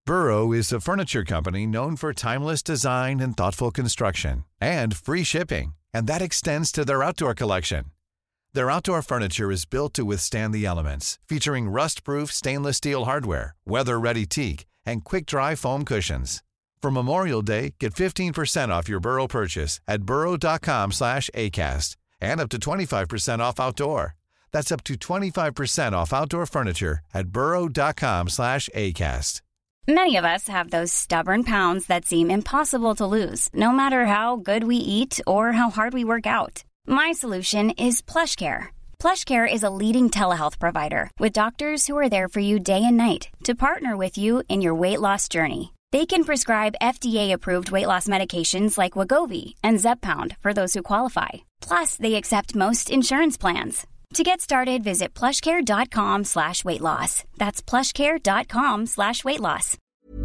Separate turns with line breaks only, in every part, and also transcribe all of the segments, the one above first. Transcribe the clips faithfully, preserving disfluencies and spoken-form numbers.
Burrow is a furniture company known for timeless design and thoughtful construction, and free shipping, and that extends to their outdoor collection. Their outdoor furniture is built to withstand the elements, featuring rust-proof stainless steel hardware, weather-ready teak, and quick-dry foam cushions. For Memorial Day, get fifteen percent off your Burrow purchase at burrow.com slash ACAST and up to twenty-five percent off outdoor. That's up to twenty-five percent off outdoor furniture at burrow.com slash ACAST.
Many of us have those stubborn pounds that seem impossible to lose, no matter how good we eat or how hard we work out. My solution is PlushCare. PlushCare is a leading telehealth provider with doctors who are there for you day and night to partner with you in your weight loss journey. They can prescribe F D A-approved weight loss medications like Wegovy and Zepbound for those who qualify. Plus, they accept most insurance plans. To get started, visit plushcare.com slash weight loss. That's plushcare.com slash weight loss.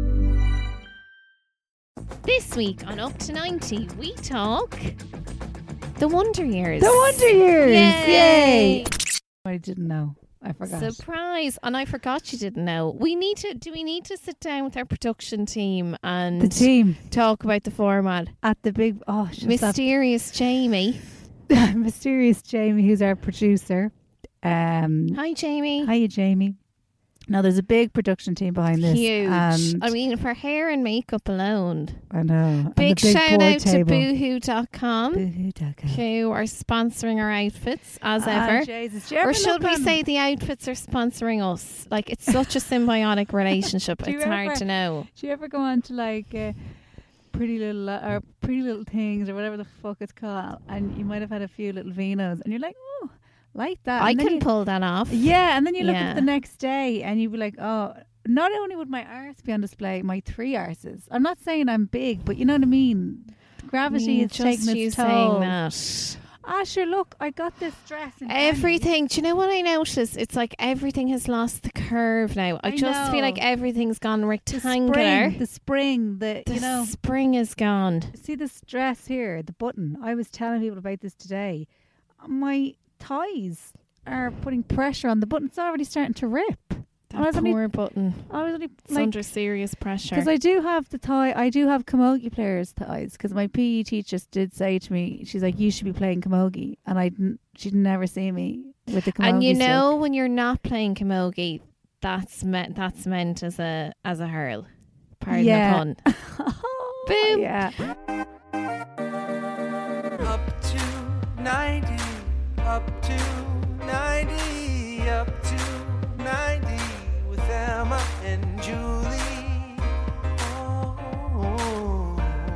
This week on Up to ninety, we talk The Wonder Years.
The Wonder Years!
Yay!
Yay! I didn't know. I forgot.
Surprise! And I forgot you didn't know. We need to. Do we need to sit down with our production team and
The team.
talk about the format?
At the big... Oh, just
Mysterious Jamie.
that- Mysterious Jamie, who's our producer. Um,
Hi, Jamie.
Hiya, Jamie. Now, there's a big production team behind this.
Huge.
And
I mean, for hair and makeup alone.
I know. And
Big,
the big
shout
board
out
table.
to boohoo dot com,
Boohoo dot com.
who are sponsoring our outfits as
Ah,
ever.
Jesus. Do you ever
Or should
look
we
on-
say the outfits are sponsoring us? Like, it's such a symbiotic relationship.
Do you
It's hard
ever-
to know.
Do you ever go on to like uh, Pretty Little uh, or Pretty Little Things or whatever the fuck it's called, and you might have had a few little vinos, and you're like, oh, like that.
I
And then
can
you-
pull that off.
Yeah, and then you look
Yeah.
at it the next day, and you'd be like, oh. Not only would my arse be on display, my three arses. I'm not saying I'm big, but you know what I mean. Gravity
Mm,
is
just
taking
you
its
saying
toll.
that.
Ah, sure. Look, I got this dress. In
Everything. Do you know what I noticed? It's like everything has lost the curve now. I,
I
just feel
know.
like everything's gone
the
rectangular.
spring, the spring, the,
The
you know.
spring is gone.
See this dress here, the button. I was telling people about this today. My thighs are putting pressure on the button. It's already starting to rip. I
That
was only-
poor button.
I was only
It's
like,
under serious pressure.
because I do have the thigh. I do have camogie players' thighs. Because my P E teacher did say to me, she's like, "You should be playing camogie," and I didn't. She'd never see me with the camogie.
And you
stick.
know when you're not playing camogie, that's meant that's meant as a as a hurl. Pardon
Yeah.
the pun. Boom.
Yeah.
Up to ninety, up to ninety, up to ninety with Emma and Julie. Oh,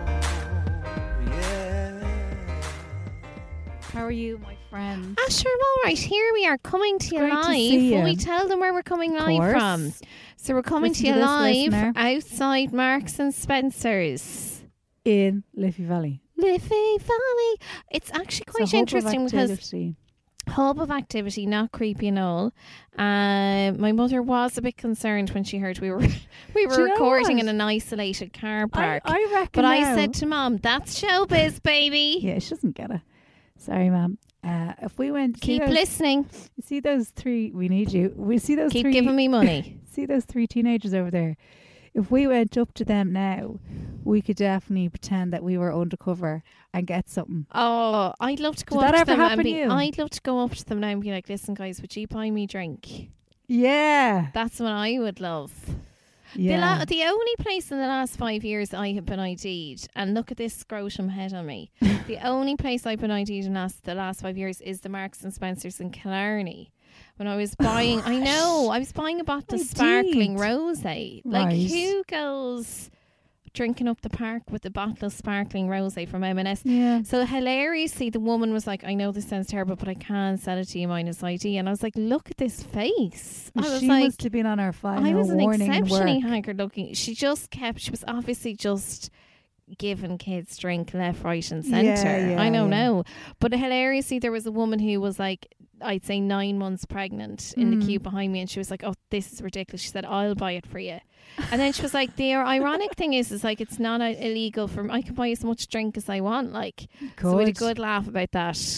yeah.
How are you, my friend?
Ah, sure, I'm all right. Here we are coming to you
Great to
live.
see
Will
you.
we tell them where we're coming live
Course.
from? So we're coming
Listen
to you
to this,
live
listener.
outside Marks and Spencer's.
In Liffey Valley.
Liffey Valley. It's actually
It's a
quite
hub of
interesting because
activity.
hub of activity, not creepy and all. Uh, my mother was a bit concerned when she heard we were we were
Do you know
recording
what?
in an isolated car
I,
park.
I reckon.
but I
now-
said to Mum, "That's showbiz, baby.
yeah, she doesn't get it. Sorry, ma'am. Uh, if we went, see
Keep
those,
listening.
see those three. We need you. We see those
Keep
three.
giving me money."
See those three teenagers over there. If we went up to them now, we could definitely pretend that we were undercover and get something.
Oh, I'd love to go
Did
up
that
to
ever
them
happen
and
to
be.
you?
I'd love to go up to them now and be like, "Listen, guys, would you buy me a drink?"
Yeah,
That's what I would love.
yeah.
The, la- the only place in the last five years I have been I D'd, and look at this scrotum head on me. The only place I've been I D'd in last, the last five years is the Marks and Spencers in Killarney. When I was buying, I know, I was buying a bottle of
I
sparkling
did.
rosé. Like,
Right.
who goes drinking up the park with a bottle of sparkling rosé from M and S?
yeah.
So hilariously, the woman was like, "I know this sounds terrible, but I can sell it to you minus I D." And I was like, "Look at this face." I was
she
like,
must have been on our file.
I
no
was an
warning in
exceptionally
work.
haggard looking. She just kept, she was obviously just giving kids drink left, right and centre.
Yeah, yeah,
I don't
yeah.
know. But hilariously, there was a woman who was like, I'd say nine months pregnant in
Mm.
the queue behind me, and she was like, "Oh, this is ridiculous." She said, "I'll buy it for you." And then she was like, "The ironic thing is, is like, it's not uh, illegal for, I can buy as much drink as I want." Like, so we had a
Good.
good laugh about that.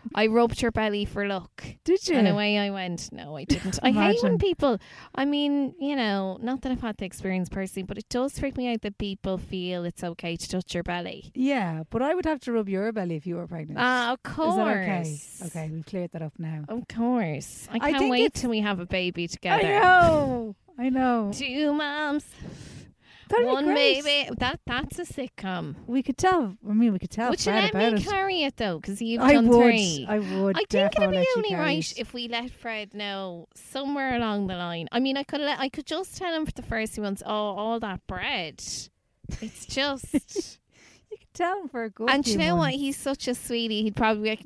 I rubbed her belly for luck.
Did you?
And away I went. No, I didn't. I hate when
Imagine.
people, I mean, you know, not that I've had the experience personally, but it does freak me out that people feel it's okay to touch your belly.
Yeah, but I would have to rub your belly if you were pregnant.
Ah, of course.
Is that okay? Okay, we've cleared that up now.
Of course. I
I
can't
think
wait
it's-
till we have a baby together.
I know. I know.
Two moms,
That'd be
one
great.
baby. That That's a sitcom.
We could tell. I mean, we could tell
Would you
Fred
let
about
me
it.
carry it though? Because you've
I
done
would.
three.
I would.
I think it'd
defo
be
let you
only
carry
right
it.
if we let Fred know somewhere along the line. I mean, I could let, I could just tell him for the first few months, oh, all that bread. It's just.
You could tell him for a good
And do
few
you know what?
months.
He's such a sweetie. He'd probably be like,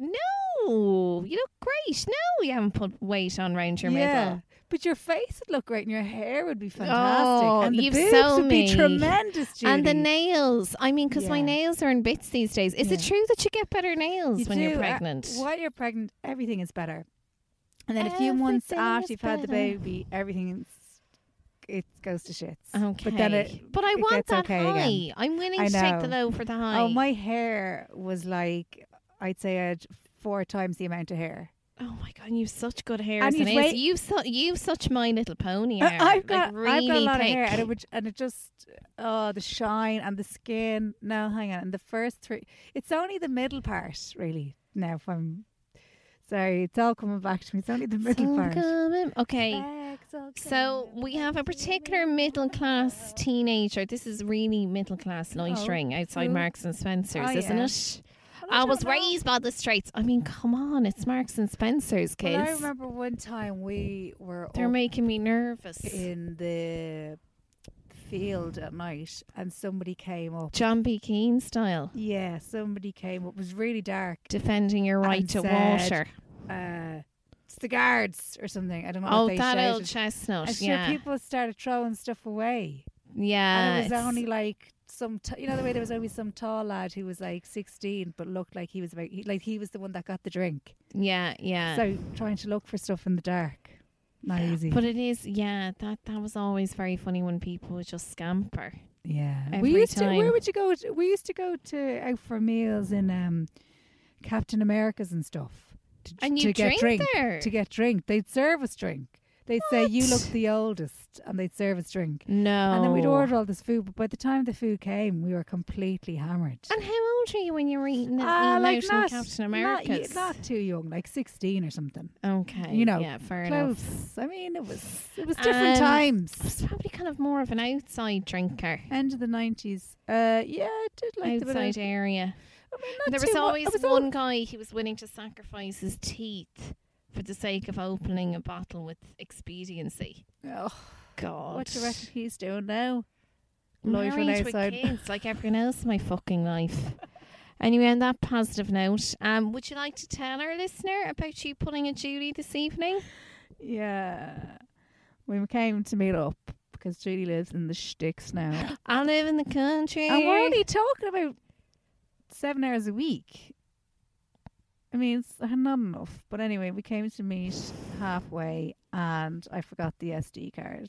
no, you look great. No, you haven't put weight on round your
yeah.
middle.
But your face would look great and your hair would be fantastic.
Oh,
and the
you've
boobs
sold
would be
me.
tremendous, Judy.
And the nails. I mean, because my
Yeah.
nails are in bits these days. Is it
Yeah.
true that you get better nails
You
when
do,
you're
uh,
pregnant?
while you're pregnant, everything is better. And then a few months
Everything
after
is
you've had the
better.
baby, everything it goes to shits.
Okay.
But then it,
But I
it
want
gets
that
okay
high.
again.
I'm willing
I
to take the
know.
low for the high.
Oh, my hair was like, I'd say I had four times the amount of hair.
Oh my god, you've such good hair.
And
And
you'd wait-
you've su- you've such My Little Pony
Uh,
hair.
I've got,
like really
I've got a lot
thick.
of hair, and it would, and it just, oh, the shine and the skin. No, hang on, and the first three. It's only the middle part, really. Now, if I'm sorry, it's all coming back to me. It's only the middle
So
part.
coming- Okay.
Legs all
So
coming
we have a
back to
particular
me.
middle class teenager. This is really middle class loitering outside
who?
Marks and Spencer's,
Oh,
isn't
yeah.
it?
I
I
don't
was
know.
raised by the streets. I mean, come on, it's Marks and Spencer's, kids.
Well, I remember one time we were
They're
up
making me nervous.
in the field at night, and somebody came up.
John B. Keane style,
Yeah, somebody came up. It was really dark.
defending your right
And
to
said,
water.
Uh, it's the guards or something. I don't know.
Oh,
what they
that
shouted.
old chestnut.
And sure,
yeah,
people started throwing stuff away.
yeah.
and it was
it's-
only like some, t- you know, the way there was always some tall lad who was like sixteen, but looked like he was about, he, like he was the one that got the drink.
yeah, yeah.
So trying to look for stuff in the dark, not easy.
But it is, yeah. That that was always very funny when people would just scamper.
yeah,
every
we used to.
time.
Where would you go? To, we used to go to out for meals in um, Captain America's and stuff. To,
And
to
you
get
drink
drink
there?
to get drink. They'd serve us drink. They'd say you look
What?
the oldest, and they'd serve us drink.
No.
And then we'd order all this food, but by the time the food came, we were completely hammered.
And how old were you when you were eating,
Ah,
eating
like
out in
not,
Captain
not,
America's?
not too young, like sixteen or something.
okay.
you know,
yeah, fair
Close.
enough.
I mean, it was it was different
Um,
times.
I was probably kind of more of an outside drinker,
End of the nineties. Uh, yeah, I did like the bit
outside
of,
area.
I mean, not
There
too
was
mu-
always
I was
one
al-
guy he was willing to sacrifice his teeth for the sake of opening a bottle with expediency.
Oh,
God.
what do you reckon he's doing now?
Married
Loitering
with
outside.
kids like everyone else in my fucking life. Anyway, on that positive note, um, would you like to tell our listener about you pulling a Judy this evening?
Yeah, we came to meet up because Judy lives in the sticks now,
I live in the country.
and we're only talking about seven hours a week. I mean, it's not enough. But anyway, we came to meet halfway, and I forgot the S D card.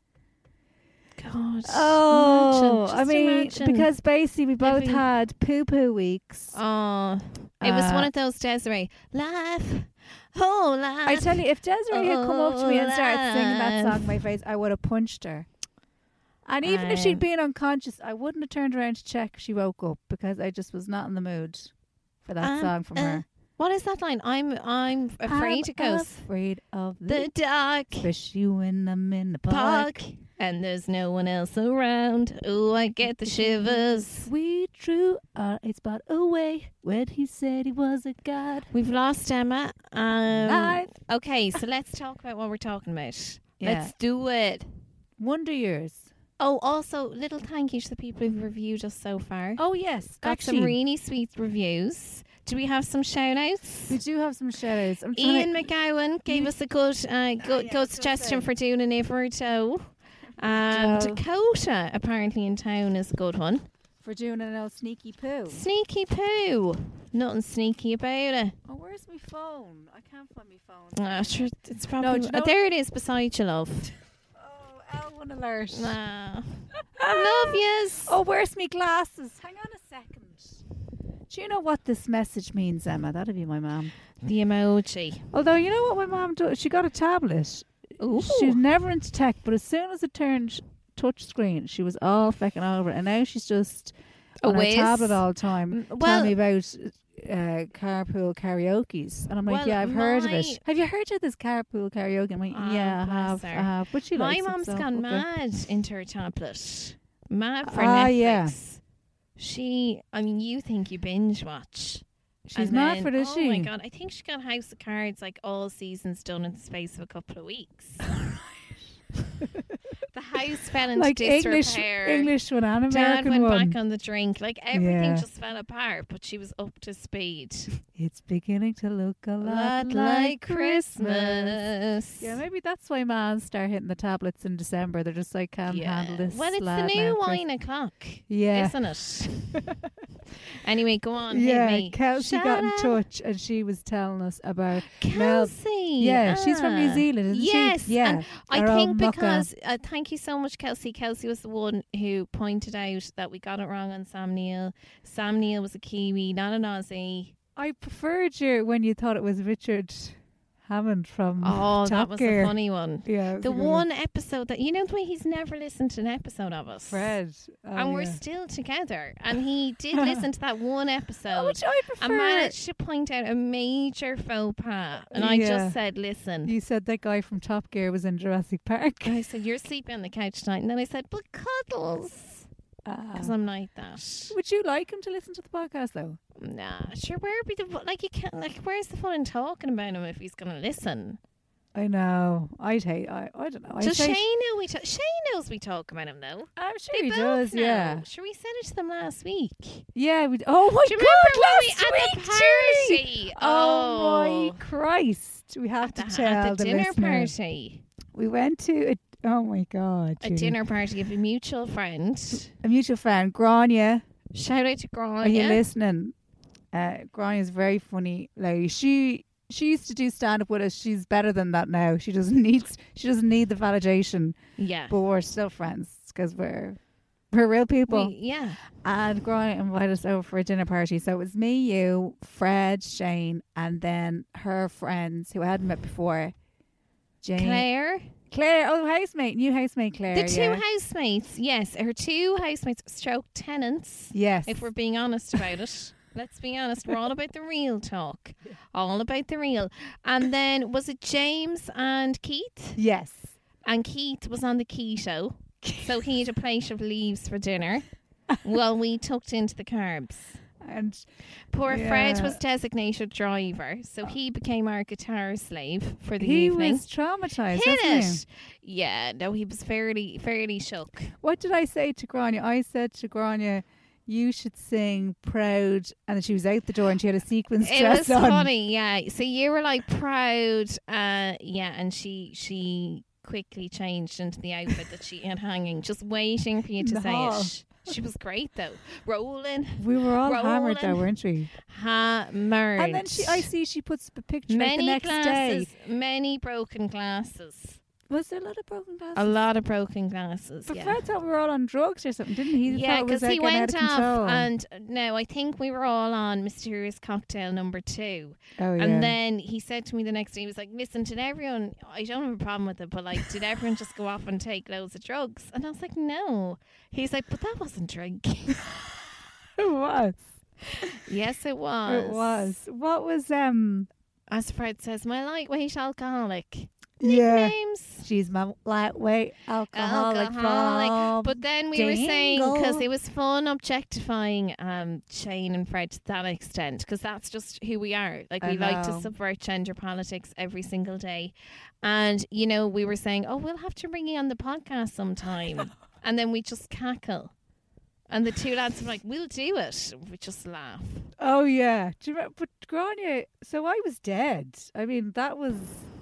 God.
Oh,
imagine,
I
just
mean,
imagine.
because basically we both
Living-
had poo poo weeks.
Oh, it was
Uh,
one of those Desiree. Life. Oh, life.
I tell you, if Desiree had come up to me and started singing that
Alive.
song in my face, I would have punched her. And even if
Um,
she'd been unconscious, I wouldn't have turned around to check if she woke up because I just was not in the mood for that
Um,
song from
uh,
her.
What is that line? I'm I'm afraid
I'm
of ghosts.
afraid of the,
The dark
especially when I'm in the park.
park. And there's no one else around. Oh, I get the shivers.
We drew our eight spot away when he said he was a god.
We've lost Emma. Um,
Live.
okay, so let's talk about what we're talking about.
Yeah.
Let's do it.
Wonder Years.
Oh, also, little thank you to the people who've reviewed us so far.
Oh, yes.
Got
actually,
some really sweet reviews. Do we have some shout outs?
we do have some shout outs. I'm trying
Ian
to,
McGowan gave
you-
us a good uh, good,
yeah, I was
good
gonna
suggestion
say.
for doing an Everto. Um,
Well-
Dakota, apparently in town, is a good one.
for doing an old sneaky poo.
Sneaky poo. Nothing sneaky about it.
Oh, where's my phone? I can't find my phone.
Ah, sure, it's probably...
do you know-
oh, there it is beside you, love.
Oh, L one alert.
Ah. I love yous.
Oh, where's my glasses? Hang on a second. Do you know what this message means, Emma? That'd be my mum.
The emoji.
Although, you know what my mum does? She got a tablet.
Ooh.
She was never into tech, but as soon as it turned touch screen, she was all fecking over it. And now she's just
A
on her
whiz?
tablet all the time.
Mm,
Tell
well-
me about uh, carpool karaoke's. And I'm like,
Well,
yeah, I've heard of
my-
it. Have you heard of this carpool karaoke? I'm like,
Ah,
yeah, I
bless
have,
her.
I have. But she
My
likes it,
mum's
so,
gone
okay.
mad into her tablet. Mad for
Ah,
Netflix.
yeah.
She, I mean, you think you binge watch.
She's
And
mad
then-
for this,
oh
she?
my god! I think she got House of Cards like all seasons done in the space of a couple of weeks. The house fell into
Like English,
disrepair.
English one and
Dad
American
went
one.
back on the drink. Like everything
Yeah.
just fell apart, but she was up to speed.
It's beginning to look a lot,
Lot
like
like
Christmas.
Christmas.
Yeah, maybe that's why man start hitting the tablets in December. They're just like, can't handle this.
Well, it's the
lad
new
now, Chris.
wine o'clock,
Yeah.
isn't it? Anyway, go on.
Yeah,
hit me.
Kelsey got in
Shout out.
touch and she was telling us about Mel.
Kelsey.
Yeah, she's from New
ah.
Zealand, isn't
yes,
she? Yeah.
and I
Our own
think
mucka.
because uh, thank you so much, Kelsey. Kelsey was the one who pointed out that we got it wrong on Sam Neill. Sam Neill was a Kiwi, not an Aussie.
I preferred you when you thought it was Richard Hammond from
Oh,
Top
that was
Gear.
a funny one.
Yeah, it was
The
a good
one episode that you know the way he's never listened to an episode of us.
Fred. Oh,
and we're
yeah.
still together. And he did listen to that one
Oh,
episode
which I prefer.
and managed to point out a major faux pas. And I
Yeah.
just said, listen.
You said that guy from Top Gear was in Jurassic Park.
And I said, you're sleeping on the couch tonight. And then I said, but cuddles. Because
Ah.
I'm like that.
Would you like him to listen to the podcast though?
Nah, sure, where be the like you can't like where's the fun in talking about him if he's gonna listen?
I know. I'd hate. I. I don't know. I'd
Does
say-
Shane know we ta- Shane knows we talk about him though?
I'm sure
They
he
both
does.
know.
Yeah.
Sure, we said it to them last week.
Yeah. We. Oh my
Do you
God!
remember when we
Last
at
week,
the
Julie!
party?
Oh my Christ! We have
At
to
the,
tell
at the,
the
dinner
listener.
party.
We went to a. Oh my God!
A
Julie.
dinner party of a mutual friend.
A mutual friend, Grania.
Shout out to Grania.
Are you listening? Uh, Grania's very funny lady. She she used to do stand up with us. She's better than that now. She doesn't need she doesn't need the validation.
Yeah.
But we're still friends because we're we're real people.
We- yeah.
And Grania invited us over for a dinner party. So it was me, you, Fred, Shane, and then her friends who I hadn't met before. Jane,
Claire.
Claire, oh housemate, new housemate Claire.
The two
yeah.
housemates. Yes, her two housemates stroke tenants.
Yes.
If we're being honest about it. Let's be honest. We're all about the real talk. All about the real. And then was it James and Keith?
Yes.
And Keith was on the keto. So he had a plate of leaves for dinner. While we tucked into the carbs.
And
Poor
Yeah.
Fred was designated driver. So he became our guitar slave for the
he
evening.
was traumatized.
Hit
wasn't he?
it. Yeah, no, he was fairly fairly shook.
What did I say to Grania? I said to Grania, you should sing Proud. And then she was out the door and she had a sequence
It
dress
was
on.
funny, yeah. So you were like proud, uh, yeah, and she she quickly changed into the outfit that she had hanging, just waiting for you to
The
say
hall.
it. She was great though, rolling,
We were all hammered though,
Rolling.
weren't we?
hammered.
And then she, I see she puts a picture like,
many
the next
glasses,
day.
many broken glasses,
Was there a lot of broken glasses?
a lot of broken glasses.
But
yeah.
Fred thought we were all on drugs or something, didn't he? He
Yeah,
thought it was
because
like
he
getting
went
out of
off,
control.
and uh, no, I think we were all on mysterious cocktail number two.
oh, yeah.
And then he said to me the next day, he was like, listen, did everyone, I don't have a problem with it, but like, did everyone just go off and take loads of drugs? And I was like, no. He's like, but that wasn't drinking.
it was.
Yes, it was.
It was. What was, um,
As Fred says, my lightweight alcoholic.
yeah.
Nicknames.
She's my lightweight alcoholic,
Alcoholic.
from
But then we were saying, because
Dingle.
it was fun objectifying um, Shane and Fred to that extent, because that's just who we are. Like,
I
we like to
know.
subvert gender politics every single day. And, you know, we were saying, oh, we'll have to bring you on the podcast sometime. And then we just cackle. And the two lads were like, we'll do it. We just laugh.
Oh, yeah. Do you remember? But Grania, so I was dead. I mean, that was...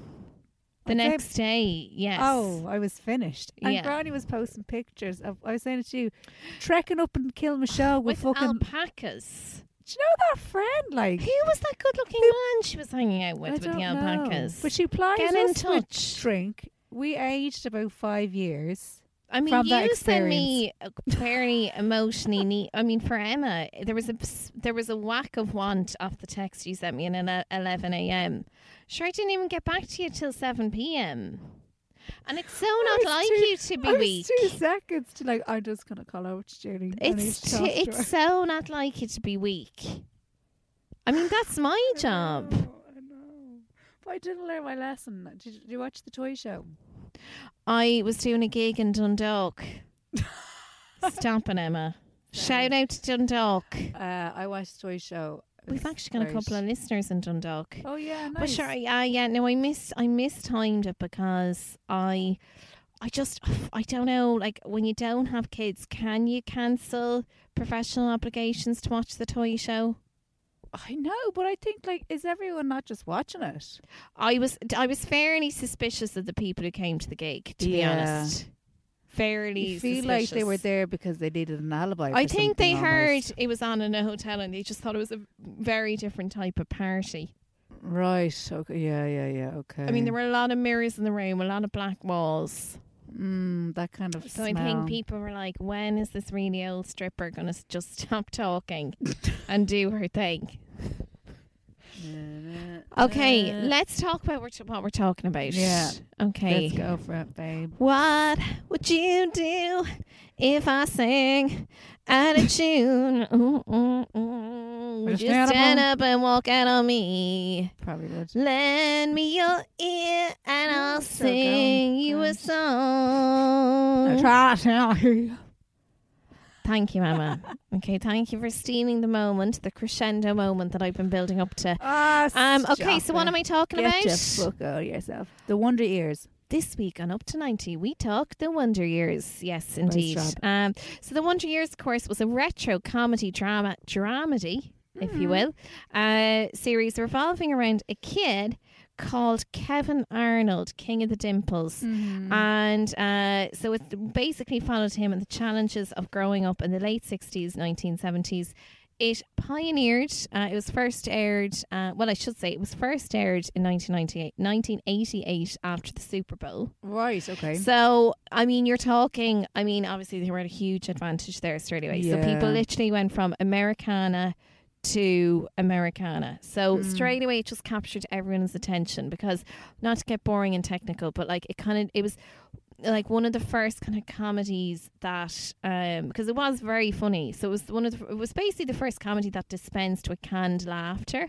The
I'd say-
next day, yes.
Oh, I was finished. And
Yeah.
Granny was posting pictures of, I was saying it to you, trekking up in Kilmashaw with,
With
fucking...
alpacas.
Do you know that friend? Like,
Who was that good looking man she was hanging out with
I
with
don't
the
know.
alpacas?
But she plied
Get in
us with
touch.
drink. We aged about five years.
I mean,
from that
you sent me
experience.
a very emotionally neat. I mean, for Emma, there was a there was a whack of want off the text you sent me at ele- eleven a.m. Sure, I didn't even get back to you till seven p.m. And it's so
I
not
was
like
two-
you to be
I was
weak.
two seconds to like, I'm just going to call out to Julie. I need
It's
to
t-
talk to
it's
her.
so not like you to be weak. I mean, that's my job.
I know, I know. But I didn't learn my lesson. Did you, did you watch the toy show?
I was doing a gig in Dundalk. Stop it, Emma. Shout out to Dundalk.
Uh, I watched the toy show. It
We've
was
actually got a
great.
couple of listeners in Dundalk.
Oh yeah, nice.
But sure, yeah, yeah. No, I miss, I mistimed it because I, I just, I don't know. Like when you don't have kids, can you cancel professional obligations to watch the toy show?
I know, but I think like, is everyone not just watching it?
I was, I was fairly suspicious of the people who came to the gig. To be
Yeah.
honest, fairly.
You feel
suspicious.
like they were there because they needed an alibi.
I
for
think they
something
heard
almost.
it was on in a hotel and they just thought it was a very different type of party.
Right. Okay. Yeah. Yeah. Yeah. Okay.
I mean, there were a lot of mirrors in the room, a lot of black walls.
Mm, that kind of
So
smell.
I think people were like, when is this really old stripper going to just stop talking and do her thing? Okay, let's talk about what what we're talking about.
Yeah.
Okay.
Let's go for it, babe.
What would you do if I sang out of tune? Ooh, ooh, ooh. Would you
stand up
stand
on-
up and walk out on me?
Probably would.
Lend me your ear and I'll
so
sing
going,
you a
going.
song.
Try to tell you.
Thank you, Emma. Okay, thank you for stealing the moment, the crescendo moment that I've been building up to.
Ah,
Um, okay, so
stop
what
it.
am I talking
Get
about?
the fuck out of yourself. The Wonder Ears.
This week on Up to ninety, we talk The Wonder Years. Yes, indeed.
job.
Um, so The Wonder Years, of course, was a retro comedy drama, dramedy, if you will, uh, series revolving around a kid called Kevin Arnold, King of the Dimples. And uh, so it basically followed him and the challenges of growing up in the late sixties, nineteen seventies. It pioneered, uh, it was first aired, uh, well, I should say, it was first aired in nineteen ninety-eight, nineteen eighty-eight after the Super Bowl.
Right, okay.
So, I mean, you're talking, I mean, obviously they were at a huge advantage there straight away. So people
Yeah.
literally went from Americana to Americana. So
Mm.
straight away it just captured everyone's attention because, not to get boring and technical, but like it kind of, it was like one of the first kind of comedies that, um, because it was very funny. So it was one of the, it was basically the first comedy that dispensed with canned laughter.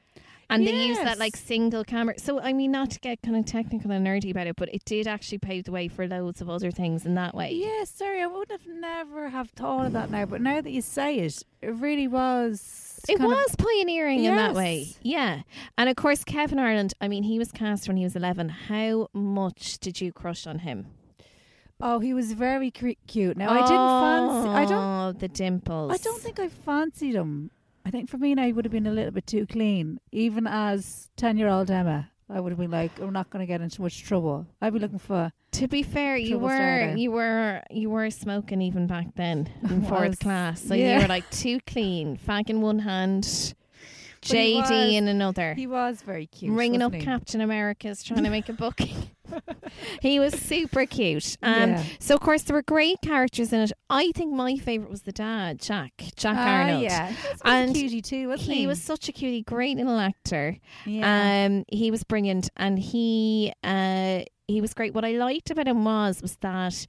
And they used that
Yes.
like single camera. So, I mean, not to get kind of technical and nerdy about it, but it did actually pave the way for loads of other things in that way.
Yeah, sorry, I would have never have thought of that now, but now that you say it, it really was.
It
kind of-
was pioneering in that way.
Yes.
Yeah. And of course, Kevin Ireland, I mean, he was cast when he was eleven. How much did you crush on him?
Oh, he was very cre- cute. Now I didn't fancy. I don't.
Oh, the dimples.
I don't think I fancied him. I think for me now he would have been a little bit too clean. Even as ten-year-old Emma, I would have been like, I'm not going to get into much trouble. I'd be looking for.
To be fair, you
Trouble
were
starter.
you were you were smoking even back then in
Was.
fourth class. So
Yeah.
you were like too clean, fag in one hand,
But he
J
was-
D in another.
He was very cute.
Ringing up
wasn't he?
Captain America's trying to make a booking. He was super cute. Um,
Yeah.
So, of course, there were great characters in it. I think my favourite was the dad, Jack. Jack
Ah,
Arnold.
yeah, he was
And
and cutie too, wasn't he?
He was such a cutie, great little actor.
Yeah.
Um, he was brilliant, and he uh, he was great. What I liked about him was was that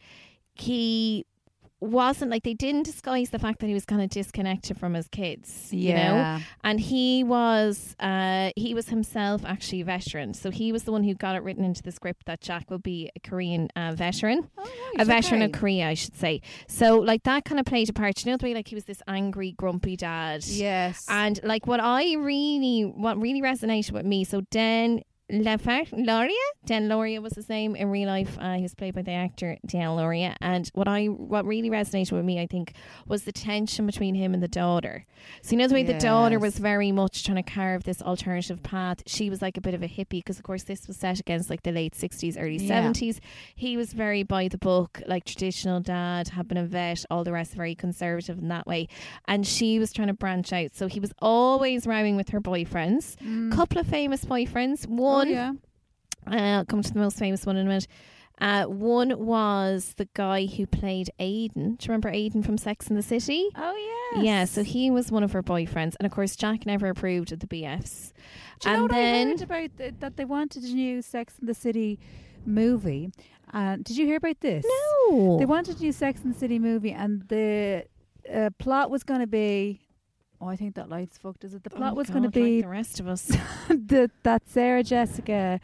he wasn't like, they didn't disguise the fact that he was kind of disconnected from his kids, you know.
yeah.
And he was uh, he was himself actually a veteran, so he was the one who got it written into the script that Jack will be a Korean uh, veteran.
Oh,
A
right,
veteran
okay.
of Korea, I should say. So, like, that kind of played a part. You know, the way, like, he was this angry, grumpy dad.
Yes.
And, like, what I really, what really resonated with me, so Den Lefert, Lauria? Dan Lauria was his name in real life. Uh, he was played by the actor Dan Lauria. And what I, what really resonated with me, I think, was the tension between him and the daughter. So, you know, the way the daughter
Yes.
was very much trying to carve this alternative path. She was like a bit of a hippie because, of course, this was set against like the late sixties, early
Yeah.
seventies. He was very by the book, like traditional dad, had been a vet, all the rest very conservative in that way. And she was trying to branch out. So he was always rowing with her boyfriends.
Mm.
Couple of famous boyfriends.
Oh,
One,
yeah.
uh, I'll come to the most famous one in a minute. Uh, one was the guy who played Aidan. Do you remember Aidan from Sex and the City?
Oh, yes.
Yeah, so he was one of her boyfriends. And of course, Jack never approved of the B Fs.
Do you
and
know what
then,
I heard about the, that they wanted a new Sex and the City movie? And did you hear about this?
No.
They wanted a new Sex and the City movie, and the uh, plot was going to be. Oh, I think that light's fucked. Is it? The plot
Oh
was
God,
going to be
like the rest of us.
the, that Sarah Jessica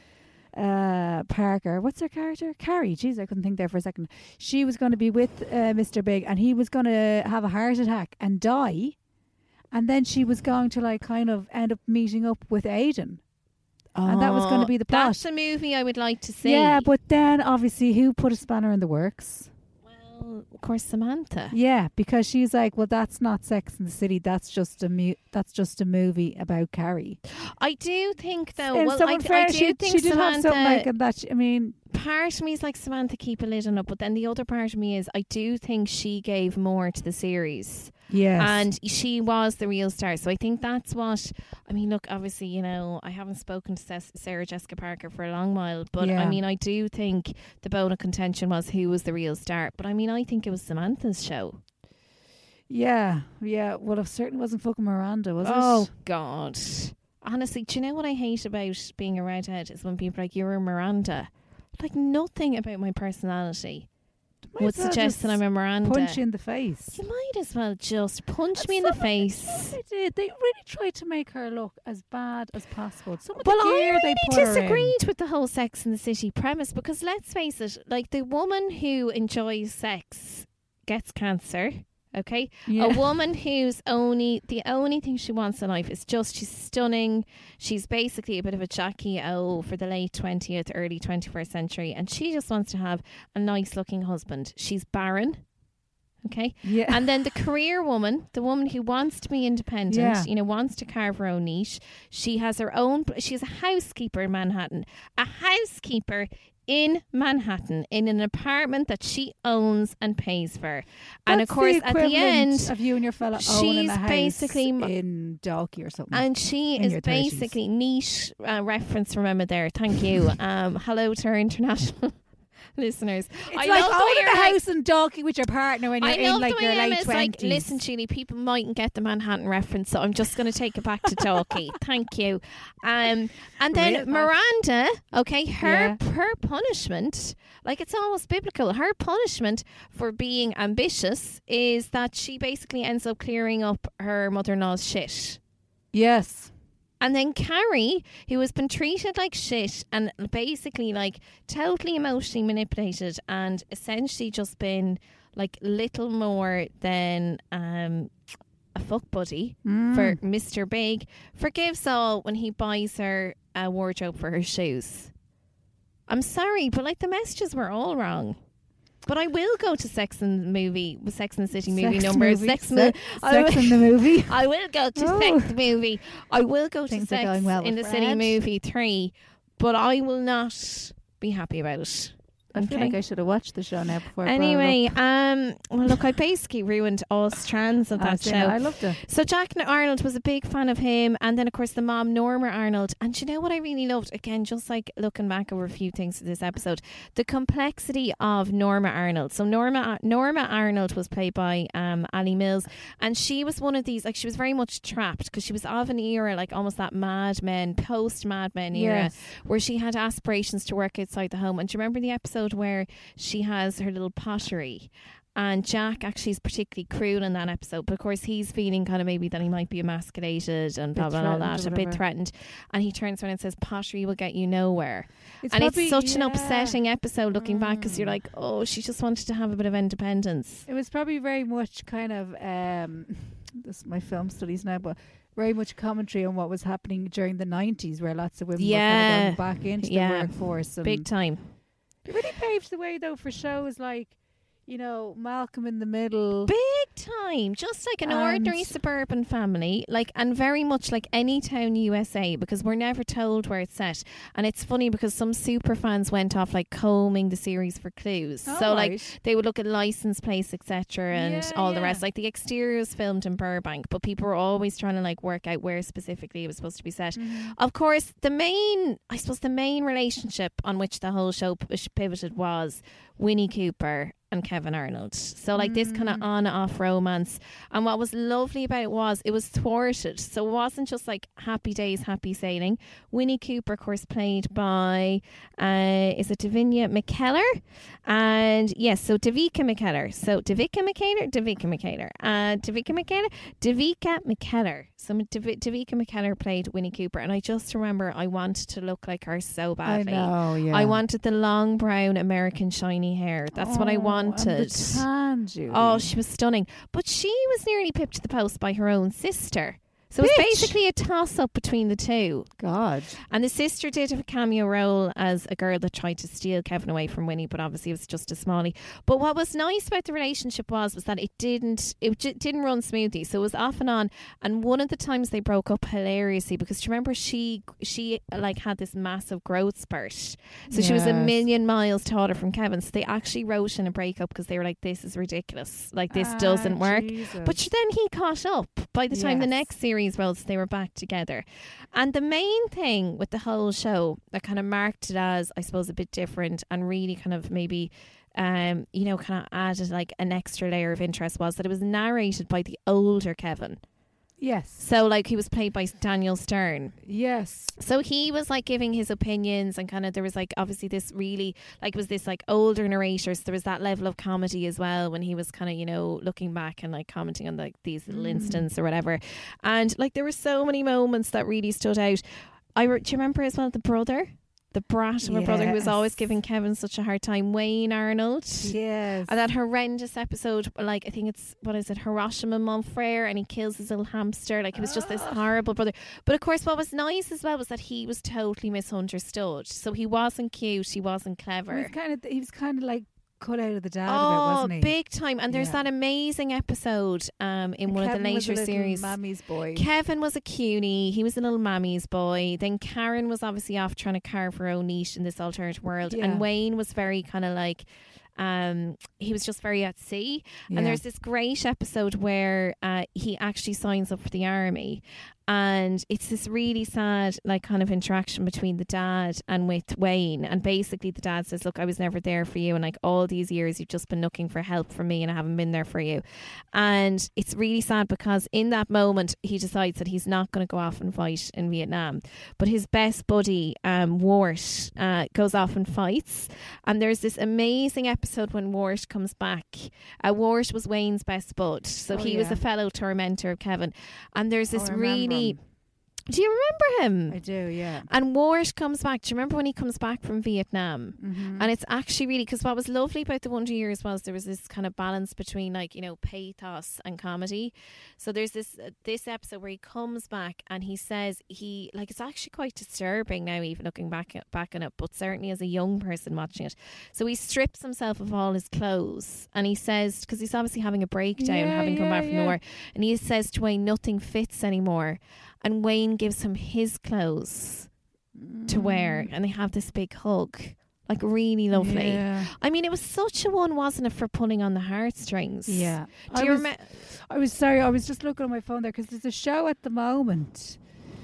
uh, Parker. What's her character? Carrie. Jeez, I couldn't think there for a second. She was going to be with uh, Mister Big, and he was going to have a heart attack and die. And then she was going to like kind of end up meeting up with Aidan. And that was going to be the plot.
That's a movie I would like to see.
Yeah, but then obviously who put a spanner in the works?
Well, of course, Samantha.
Yeah, because she's like, well, that's not Sex and the City. That's just a mu- That's just a movie about Carrie.
I do think, though,
And
well,
so
I,
in
d- I
fairness,
do
she,
think
she did have
Samantha...
something like that. I mean,
part of me is like, Samantha, keep a lid on it. But then the other part of me is, I do think she gave more to the series.
yes.
And she was the real star. So I think that's what... I mean, look, obviously, you know, I haven't spoken to Ses- Sarah Jessica Parker for a long while. But,
Yeah.
I mean, I do think the bone of contention was who was the real star. But, I mean, I think it was Samantha's show.
yeah, yeah. Well, it certainly wasn't fucking Miranda, was
Oh,
it?
God. Honestly, do you know what I hate about being a redhead is when people are like, you're a Miranda. Like, nothing about my personality
Might
would
as well
suggest
just
that I'm a Miranda.
punch you in the face.
You might as well just punch
And
me in the
some of
face.
They did. They really tried to make her look as bad as possible. Some of
Well,
the
I
gear
really
they put her in.
disagreed with the whole Sex and the City premise because let's face it, like the woman who enjoys sex gets cancer. Okay,
Yeah.
a woman who's only the only thing she wants in life is just she's stunning. She's basically a bit of a Jackie O for the late twentieth, early twenty-first century, and she just wants to have a nice looking husband. She's barren. Okay,
Yeah.
and then the career woman, the woman who wants to be independent,
Yeah.
you know, wants to carve her own niche. She has her own. She's a housekeeper in Manhattan. A housekeeper in Manhattan in an apartment that she owns and pays for. And of
That's
course,
the
at the
equivalent
end,
of you and your fella
she's
owning a house
basically m-
in Dalkey or something.
and she
in
is
your thirties.
basically niche uh, reference. Remember there. Thank you. Um, hello to our international listeners.
It's
I
like
love the way
owning
you're
a
like-
house in Dalkey with your partner when you're
I
in
love
like
the
your
way
late
Emma's like,
twenties.
listen, Julie, people mightn't get the Manhattan reference, so I'm just going to take it back to Dalkey. Thank you. Um, and then
Real bad.
Miranda, okay, her
Yeah.
her punishment, like it's almost biblical. Her punishment for being ambitious is that she basically ends up clearing up her mother-in-law's shit.
Yes.
And then Carrie, who has been treated like shit and basically like totally emotionally manipulated and essentially just been like little more than um, a fuck buddy
Mm.
for Mister Big, forgives all when he buys her a wardrobe for her shoes. I'm sorry, but like the messages were all wrong. But I will go to Sex and the movie, Sex and the City movie
Sex
numbers.
movie.
Sex,
Se-
mo- I
Sex
will-
in the movie.
I will go to
Oh.
Sex movie. I will go to
Things are
Sex
going well
in the
with
City
Fred.
movie three, but I will not be happy about it.
I feel
Okay.
like I should have watched the show now before I brought it
Anyway,
up.
um, well, look, I basically ruined all strands of
Ah,
that
see,
show.
I loved it.
So Jack Arnold was a big fan of him, and then of course the mom Norma Arnold. And do you know what I really loved? Again, just like looking back over a few things for this episode, the complexity of Norma Arnold. So Norma Norma Arnold was played by um, Ali Mills, and she was one of these, like she was very much trapped because she was of an era like almost that Mad Men, post Mad Men era,
Yes.
where she had aspirations to work outside the home. And do you remember the episode where she has her little pottery? And Jack actually is particularly cruel in that episode, but of course he's feeling kind of maybe that he might be emasculated and blah
Bit
blah blah, all
threatened
that,
or
a bit
whatever.
threatened. And he turns around and says, "Pottery will get you nowhere."
It's
and
probably-
it's such an
yeah.
upsetting episode looking back because you're
Mm.
like, oh, she just wanted to have a bit of independence.
It was probably very much kind of um, this is my film studies now, but very much commentary on what was happening during the nineties, where lots of women
Yeah.
were kind of going back into
Yeah.
the workforce. And
Big time.
it really paved the way, though, for shows like, you know, Malcolm in the Middle.
Big time, just like an
And-
ordinary suburban family, like, and very much like any town U S A, because we're never told where it's set. And it's funny because some super fans went off like combing the series for clues.
Oh,
so like
right.
they would look at license plates, et cetera, and
Yeah,
all the
yeah.
rest. Like the exterior was filmed in Burbank, but people were always trying to like work out where specifically it was supposed to be set.
Mm-hmm.
Of course, the main, I suppose, the main relationship on which the whole show p- pivoted was Winnie Cooper and Kevin Arnold. So like this kind of on off romance. And what was lovely about it was it was thwarted. So it wasn't just like happy days, happy sailing. Winnie Cooper, of course, played by uh, is it Davinia McKellar? And yes, so Davika McKellar. So Davika McKellar, Davika McKellar. Uh, Davika McKellar, Davika McKellar. So Dav- Davika McKellar played Winnie Cooper, and I just remember I wanted to look like her so
I
badly.
know, yeah.
I wanted the long brown American shiny hair. That's what I
Oh,
wanted.
And the tan, Judy.
Oh, she was stunning. But she was nearly pipped to the post by her own sister. So it's
Bitch.
basically a toss-up between the two.
God.
And the sister did have a cameo role as a girl that tried to steal Kevin away from Winnie, but obviously it was just a smallie. But what was nice about the relationship was was that it didn't it j- didn't run smoothly. So it was off and on. And one of the times they broke up hilariously, because do you remember she she like had this massive growth spurt. So she was a
Yes.
million miles taller from Kevin. So they actually wrote in a breakup because they were like, this is ridiculous. Like this
Ah,
doesn't work.
Jesus.
But then he caught up. By the time the
Yes.
next series rolled, they were back together. And the main thing with the whole show that kind of marked it as, I suppose, a bit different and really kind of maybe, um, you know, kind of added like an extra layer of interest was that it was narrated by the older Kevin.
Yes.
So like he was played by Daniel Stern.
Yes.
So he was like giving his opinions, and kind of there was like obviously this really like it was this like older narrator, so there was that level of comedy as well when he was kind of, you know, looking back and like commenting on like these little
Mm.
incidents or whatever. And like there were so many moments that really stood out. I re- do you remember as well the brother? The brat of a brother who was always
Yes.
giving Kevin such a hard time, Wayne Arnold.
Yes.
And that horrendous episode, like I think it's, what is it, Hiroshima Montfrere, and he kills his little hamster. Like he was just this horrible brother. But of course, what was nice as well was that he was totally misunderstood. So he wasn't cute, he wasn't
He
clever.
was kind of, he was kind of like cut out of the dad a bit,
Oh,
wasn't he?
big time. And there's
Yeah.
that amazing episode um, in
And
one
Kevin
of the
was a
later
little
series.
Mammy's boy.
Kevin was a cutie. He was a little mammy's boy. Then Karen was obviously off trying to carve her own niche in this alternate world.
Yeah.
And Wayne was very kind of like, um, he was just very at sea.
Yeah.
And there's this great episode where uh, he actually signs up for the army. And it's this really sad, like, kind of interaction between the dad and with Wayne. And basically, the dad says, "Look, I was never there for you, and like all these years, you've just been looking for help from me, and I haven't been there for you." And it's really sad because in that moment, he decides that he's not going to go off and fight in Vietnam. But his best buddy, um, Wart, uh, goes off and fights. And there's this amazing episode when Wart comes back. Uh, Wart was Wayne's best bud, so
Oh,
he was
yeah.
a fellow tormentor of Kevin. And there's
Oh,
this
I remember
really.
him.
Do you remember him?
I do, yeah.
And Wart comes back. Do you remember when he comes back from Vietnam?
Mm-hmm.
And it's actually really, because what was lovely about the Wonder Years was there was this kind of balance between, like, you know, pathos and comedy. So there's this uh, this episode where he comes back and he says he, like, it's actually quite disturbing now, even looking back at, back on it, but certainly as a young person watching it. So he strips himself of all his clothes and he says, because he's obviously having a breakdown,
Yeah,
having come
yeah,
back from
yeah.
the war, and he says to Wayne, nothing fits anymore. And Wayne gives him his clothes to wear, and they have this big hug, like really lovely.
Yeah.
I mean, it was such a one, wasn't it, for pulling on the heartstrings?
Yeah.
Do
I
you
was,
remember?
I was sorry, I was just looking on my phone there because there's a show at the moment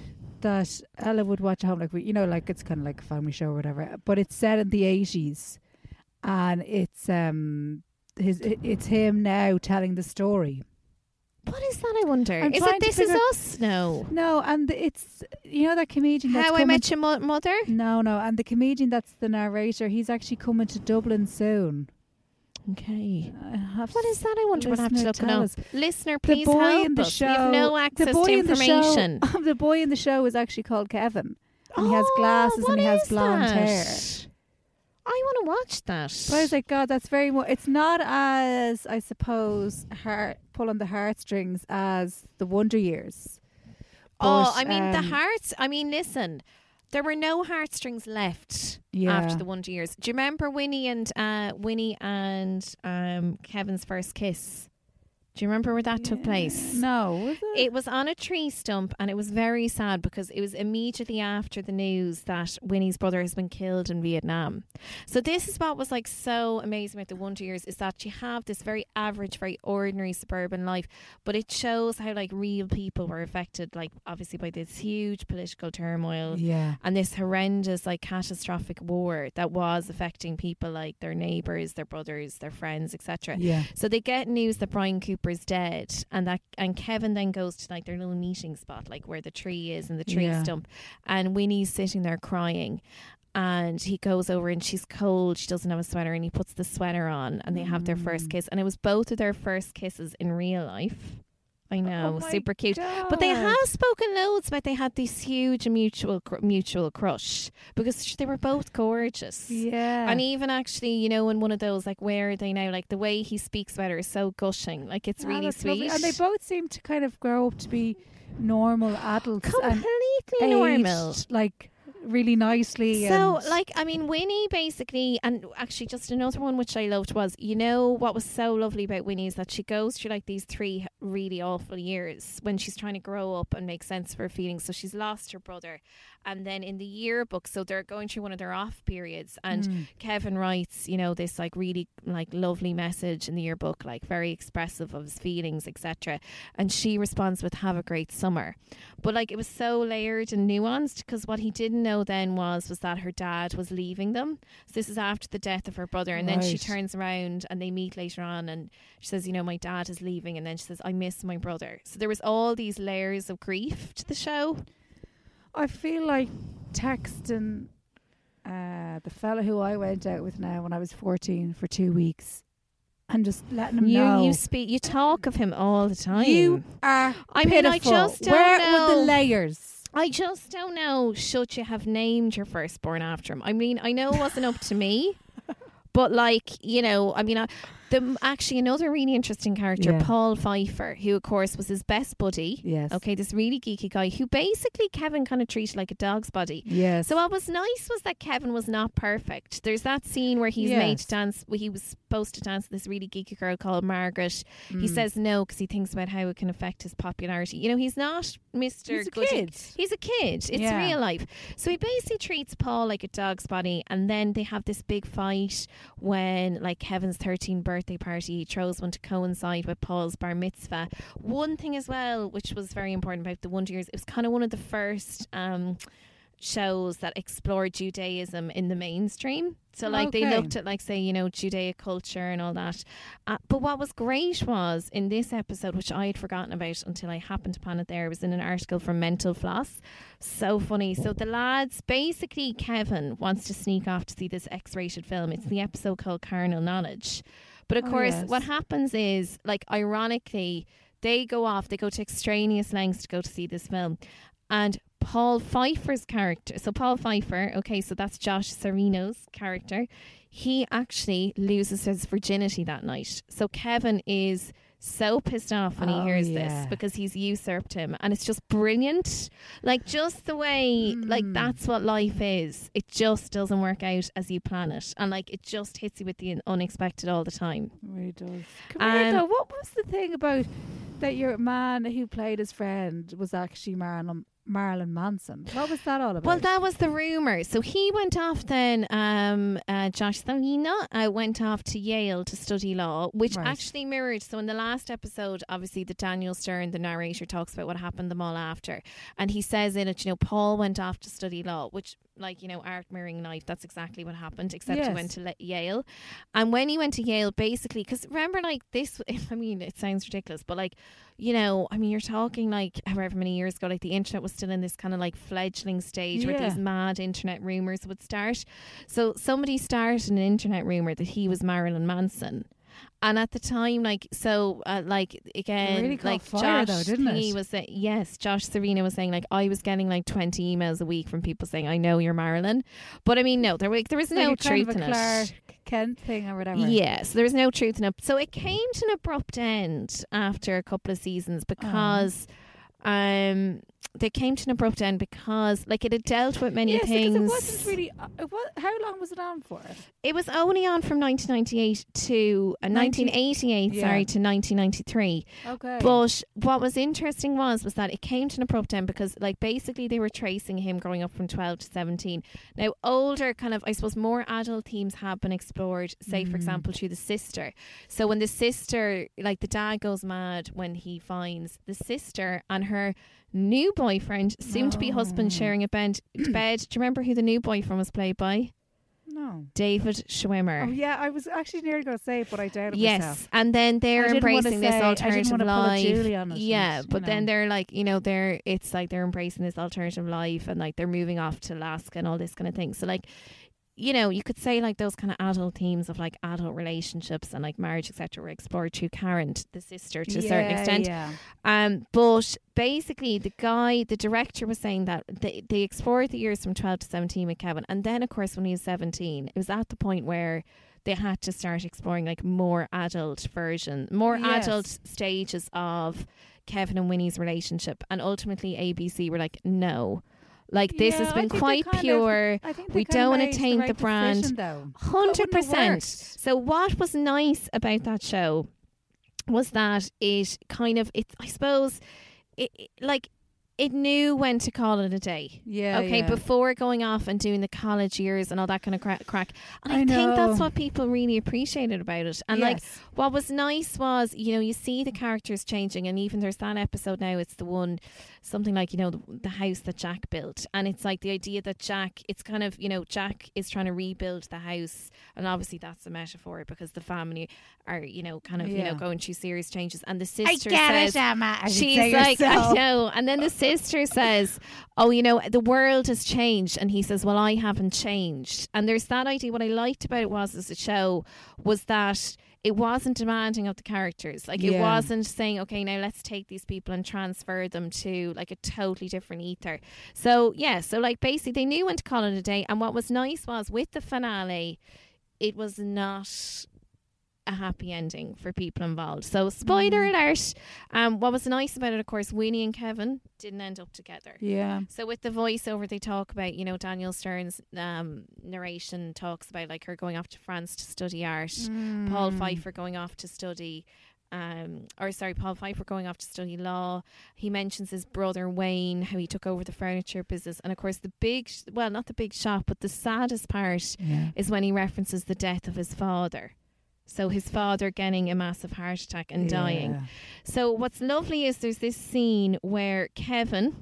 that Ella would watch at home, like, we- you know, like it's kind of like a family show or whatever, but it's set in the eighties and it's um his it- it's him now telling the story.
What is that, I wonder?
I'm
Is
trying
it
to
This Is
figure-
Us? No.
No, and it's, you know, that comedian that's
How I
coming
Met Your Mo- Mother?
No, no, and the comedian that's the narrator, he's actually coming to Dublin soon.
Okay.
I have
What is that, I wonder? We'll have to
Listener,
look it
tell
up.
us.
Listener,
The
please
boy
help
in the
us.
show.
We have no
the
access
boy
to
in the show-
information.
The boy in the show is actually called Kevin, and he has
Oh,
glasses
what
and he has
is
blonde
that?
hair.
I want to watch that.
But I was like, God, that's very much. It's not as, I suppose, heart pull on the heartstrings as the Wonder Years.
Oh,
But,
I mean, the
um,
hearts. I mean, listen, there were no heartstrings left
Yeah.
after the Wonder Years. Do you remember Winnie and uh, Winnie and um, Kevin's first kiss? Do you remember where that took place?
No, was it?
It was on a tree stump, and it was very sad because it was immediately after the news that Winnie's brother has been killed in Vietnam. So this is what was like so amazing about the Wonder Years, is that you have this very average, very ordinary suburban life, but it shows how like real people were affected, like obviously by this huge political turmoil
Yeah.
and this horrendous, like catastrophic war that was affecting people like their neighbours, their brothers, their friends, et cetera.
Yeah.
So they get news that Brian Cooper is dead, and that and Kevin then goes to like their little meeting spot, like where the tree is and the tree
Yeah.
stump, and Winnie's sitting there crying, and he goes over and she's cold, she doesn't have a sweater, and he puts the sweater on, and they have their first kiss, and it was both of their first kisses in real life. I know,
Oh my
super cute. But they
God.
have spoken loads about they had this huge mutual cr- mutual crush because they were both gorgeous.
Yeah.
And even actually, you know, in one of those, like, where are they now? Like, the way he speaks about her is so gushing. Like, it's
Ah,
really
that's
sweet.
lovely. And they both seem to kind of grow up to be normal adults and
completely normal.
aged, like really nicely.
So,
and
like, I mean, Winnie basically, and actually just another one which I loved was, you know, what was so lovely about Winnie is that she goes through like these three really awful years when she's trying to grow up and make sense of her feelings. So she's lost her brother. And then in the yearbook, so they're going through one of their off periods, and
Mm.
Kevin writes, you know, this like really like lovely message in the yearbook, like very expressive of his feelings, et cetera. And she responds with "Have a great summer," but like it was so layered and nuanced because what he didn't know then was was that her dad was leaving them. So this is after the death of her brother, and then she
Right.
turns around and they meet later on, and she says, you know, my dad is leaving, and then she says, I miss my brother. So there was all these layers of grief to the show.
I feel like texting uh, the fella who I went out with now when I was fourteen for two weeks and just letting him
You
know.
you speak you talk of him all the time.
You are
I mean, I
pitiful.
just don't
Where
know.
were the layers?
I just don't know. Should you have named your firstborn after him? I mean, I know it wasn't up to me, but like, you know, I mean, I, the actually another really interesting character,
Yeah.
Paul Pfeiffer, who of course was his best buddy.
Yes.
Okay, this really geeky guy who basically Kevin kind of treated like a dog's body.
Yes.
So what was nice was that Kevin was not perfect. There's that scene where he's
Yes.
made to dance. He was supposed to dance with this really geeky girl called Margaret. He
Mm.
says no because he thinks about how it can affect his popularity. You know, he's not Mister
He's a
Goody.
kid.
He's a kid. It's
Yeah.
real life. So he basically treats Paul like a dog's body, and then they have this big fight when, like, Kevin's thirteenth birthday party, he throws one to coincide with Paul's bar mitzvah. One thing as well, which was very important about the Wonder Years, it was kind of one of the first um, shows that explored Judaism in the mainstream. So like they
Okay.
looked at, like, say, you know, Judaic culture and all that. Uh, but what was great was in this episode, which I had forgotten about until I happened upon it there, was in an article from Mental Floss. So funny. So the lads, basically Kevin wants to sneak off to see this X-rated film. It's the episode called Carnal Knowledge. But of
Oh,
course,
yes.
what happens is, like, ironically, they go off, they go to extraneous lengths to go to see this film. And Paul Pfeiffer's character, so Paul Pfeiffer, okay, so that's Josh Serino's character, he actually loses his virginity that night. So Kevin is so pissed off when he
Oh,
hears
yeah.
this because he's usurped him, and it's just brilliant. Like, just the way, like,
Mm.
that's what life is. It just doesn't work out as you plan it, and like it just hits you with the unexpected all the time.
It really does. Come here,
Um,
though. What was the thing about that your man who played his friend was actually Marilyn, Marilyn Manson? What was that all about?
Well, that was the rumour. So he went off then, um, uh, Josh Salina uh, went off to Yale to study law, which
Right.
actually mirrored. So in the last episode, obviously, the Daniel Stern, the narrator, talks about what happened them all after. And he says in it, you know, Paul went off to study law, which, like, you know, art mirroring life, that's exactly what happened, except he
Yes.
went to Le- Yale. And when he went to Yale, basically, because remember, like, this, I mean, it sounds ridiculous, but like, you know, I mean, you're talking like however many years ago, like the internet was still in this kind of like fledgling stage where
Yeah.
these mad internet rumors would start. So somebody started an internet rumor that he was Marilyn Manson. And at the time, like, so, uh, like, again,
really caught
like,
fire
Josh,
though, didn't
he
it?
was saying, yes, Josh Serena was saying, like, I was getting like twenty emails a week from people saying, I know you're Marilyn. But I mean, no, there, was- there was
Like
no
a kind
truth
of a
in
Clark
it.
Kent thing or whatever.
Yes, there was no truth in it. So it came to an abrupt end after a couple of seasons because um they came to an abrupt end because, like, it had dealt with many
yes,
things.
because it wasn't really. Uh, it was, how long was it on for?
It was only on from nineteen ninety-eight to uh, nineteen eighty-eight,
yeah.
sorry, to nineteen ninety-three.
Okay.
But what was interesting was was that it came to an abrupt end because, like, basically they were tracing him growing up from twelve to seventeen. Now, older kind of, I suppose, more adult themes have been explored, say,
Mm.
for example, through the sister. So when the sister, like, the dad goes mad when he finds the sister and her new boyfriend, soon-to-be husband,
Oh.
sharing a bed. bed. Do you remember who the new boyfriend was played by?
No.
David Schwimmer.
Oh yeah, I was actually nearly going to say it, but I doubted
Yes,
myself.
and then they're
I didn't wanna
embracing this
say- I didn't
alternative
wanna pull a
life.
Julie on it
Yeah,
and, you
but then
know.
they're like, you know, they're it's like they're embracing this alternative life, and like they're moving off to Alaska and all this kind of thing. So like, you know, you could say like those kind of adult themes of like adult relationships and like marriage, et cetera, were explored through Karen, the sister, to a certain
Yeah,
extent.
Yeah.
Um, but basically, the guy, the director, was saying that they, they explored the years from twelve to seventeen with Kevin, and then of course when he was seventeen, it was at the point where they had to start exploring like more adult version, more
Yes.
adult stages of Kevin and Winnie's relationship, and ultimately A B C were like, no. Like, this
Yeah,
has
I
been
think they
quite
kind of-
pure.
I think they
We
kinda
don't want to
made
taint
right
the brand.
decision, though.
Hundred
That wouldn't have
percent.
worked.
So what was nice about that show was that it kind of, it, I suppose, it, it like it knew when to call it a day.
Yeah.
Okay,
yeah.
before going off and doing the college years and all that kind of crack. crack. And I,
I
think that's
know.
what people really appreciated about it. And like,
Yes.
what was nice was, you know, you see the characters changing, and even there's that episode now, it's the one, something like, you know, the, the house that Jack built. And it's like the idea that Jack, it's kind of, you know, Jack is trying to rebuild the house. And obviously that's a metaphor because the family are, you know, kind of, you know,
Yeah.
going through serious changes. And the
I
sister
get
says,
it, Emma. as you
she's
say
like, I
yourself.
know. And then the sister says, oh, you know, the world has changed. And he says, well, I haven't changed. And there's that idea. What I liked about it was as a show was that it wasn't demanding of the characters. Like, it
Yeah.
wasn't saying, okay, now let's take these people and transfer them to like a totally different ether. So, yeah. So, like, basically, they knew when to call it a day. And what was nice was with the finale, it was not a happy ending for people involved. So, spoiler alert. Um, what was nice about it, of course, Winnie and Kevin didn't end up together.
Yeah.
So with the voiceover, they talk about, you know, Daniel Stern's um, narration talks about like her going off to France to study art, Paul
Mm.
Pfeiffer going off to study, um, or sorry, Paul Pfeiffer going off to study law. He mentions his brother Wayne, how he took over the furniture business, and of course the big, sh- well, not the big shock, but the saddest part
Yeah.
is when he references the death of his father. So his father getting a massive heart attack and dying.
Yeah.
So what's lovely is there's this scene where Kevin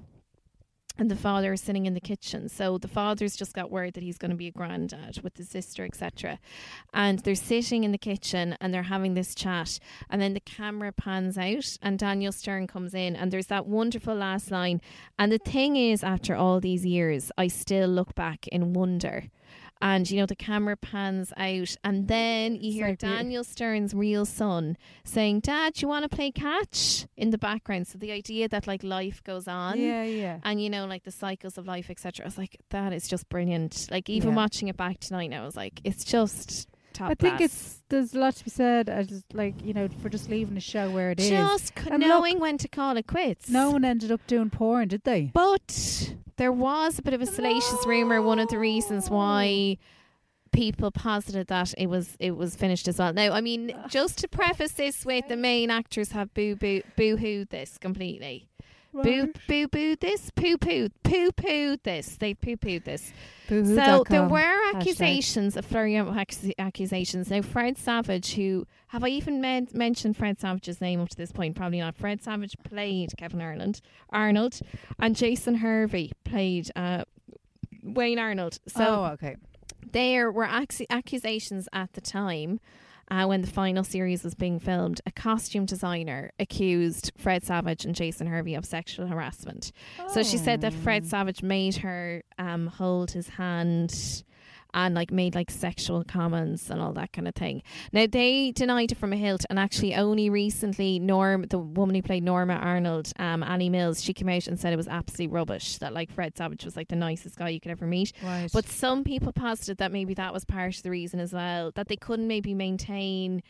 and the father are sitting in the kitchen. So the father's just got word that he's going to be a granddad with the sister, et cetera. And they're sitting in the kitchen and they're having this chat. And then the camera pans out and Daniel Stern comes in and there's that wonderful last line. And the thing is, after all these years, I still look back in wonder. And, you know, the camera pans out and then you hear
So beautiful.
Daniel Stern's real son saying, Dad, you want to play catch? In the background. So the idea that, like, life goes on.
Yeah, yeah.
And, you know, like the cycles of life, et cetera. I was like, that is just brilliant. Like, even
Yeah.
watching it back tonight, I was like, it's just top
I think
class.
it's there's a lot to be said. I just like you know for just leaving the show where it is.
just c-
And look,
knowing when to call it quits.
No one ended up doing porn, did they?
But there was a bit of a salacious rumour. One of the reasons why people posited that it was it was finished as well. Now, I mean, just to preface this with, the main actors have boo boo boo hooed this completely. Boo boo boo this, poo poo poo poo this. They poo pooed this.
Boohoo
So
dot
there
com.
were
Hashtag.
accusations, a flurry of accu- accusations. Now, Fred Savage, who have I even men- mentioned Fred Savage's name up to this point? Probably not. Fred Savage played Kevin Ireland, Arnold, and Jason Hervey played uh, Wayne Arnold. So
oh, okay.
there were ac- accusations at the time. Uh, when the final series was being filmed, a costume designer accused Fred Savage and Jason Hervey of sexual harassment. So she said that Fred Savage made her um, hold his hand and like made like sexual comments and all that kind of thing. Now they denied it from a hilt, and actually only recently Norm, the woman who played Norma Arnold, um, Annie Mills, she came out and said it was absolutely rubbish, that like Fred Savage was like the nicest guy you could ever meet.
Right.
But some people posited that maybe that was part of the reason as well, that they couldn't maybe maintain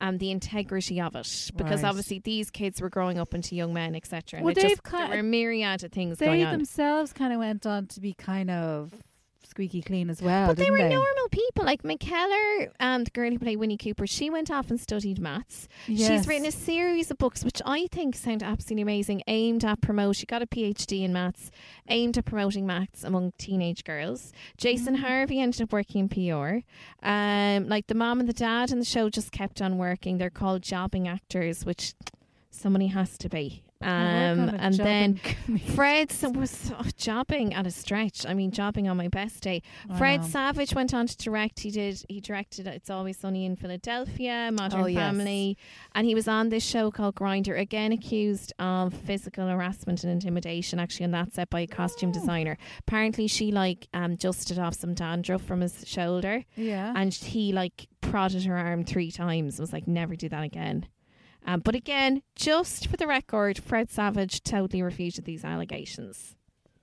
um, the integrity of it, because
Right.
obviously these kids were growing up into young men, et cetera. And
Well,
it just,
they've
there
kind
were a myriad of things
They
going on.
themselves kind of went on to be kind of squeaky clean as well.
But they
didn't
were
they?
normal people. Like McKellar, um, the girl who played Winnie Cooper, she went off and studied maths.
Yes.
She's written a series of books which I think sound absolutely amazing, aimed at promote. She got a PhD in maths, aimed at promoting maths among teenage girls. Jason
Mm.
Harvey ended up working in P R. Um, like the mom and the dad in the show just kept on working. They're called jobbing actors, which somebody has to be.
I work
Um,
on a
and then
jobbing committee.
Fred so was oh, jobbing at a stretch. I mean, jobbing on my best day.
I
Fred
know.
Savage went on to direct. He did. He directed It's Always Sunny in Philadelphia, Modern
Oh, yes.
Family, and he was on this show called Grinder. Again, accused of physical harassment and intimidation. Actually, on that set by a costume
Oh.
designer. Apparently, she like um dusted off some dandruff from his shoulder,
Yeah.
and he like prodded her arm three times. Was like, never do that again. Um, but again, just for the record, Fred Savage totally refuted these allegations.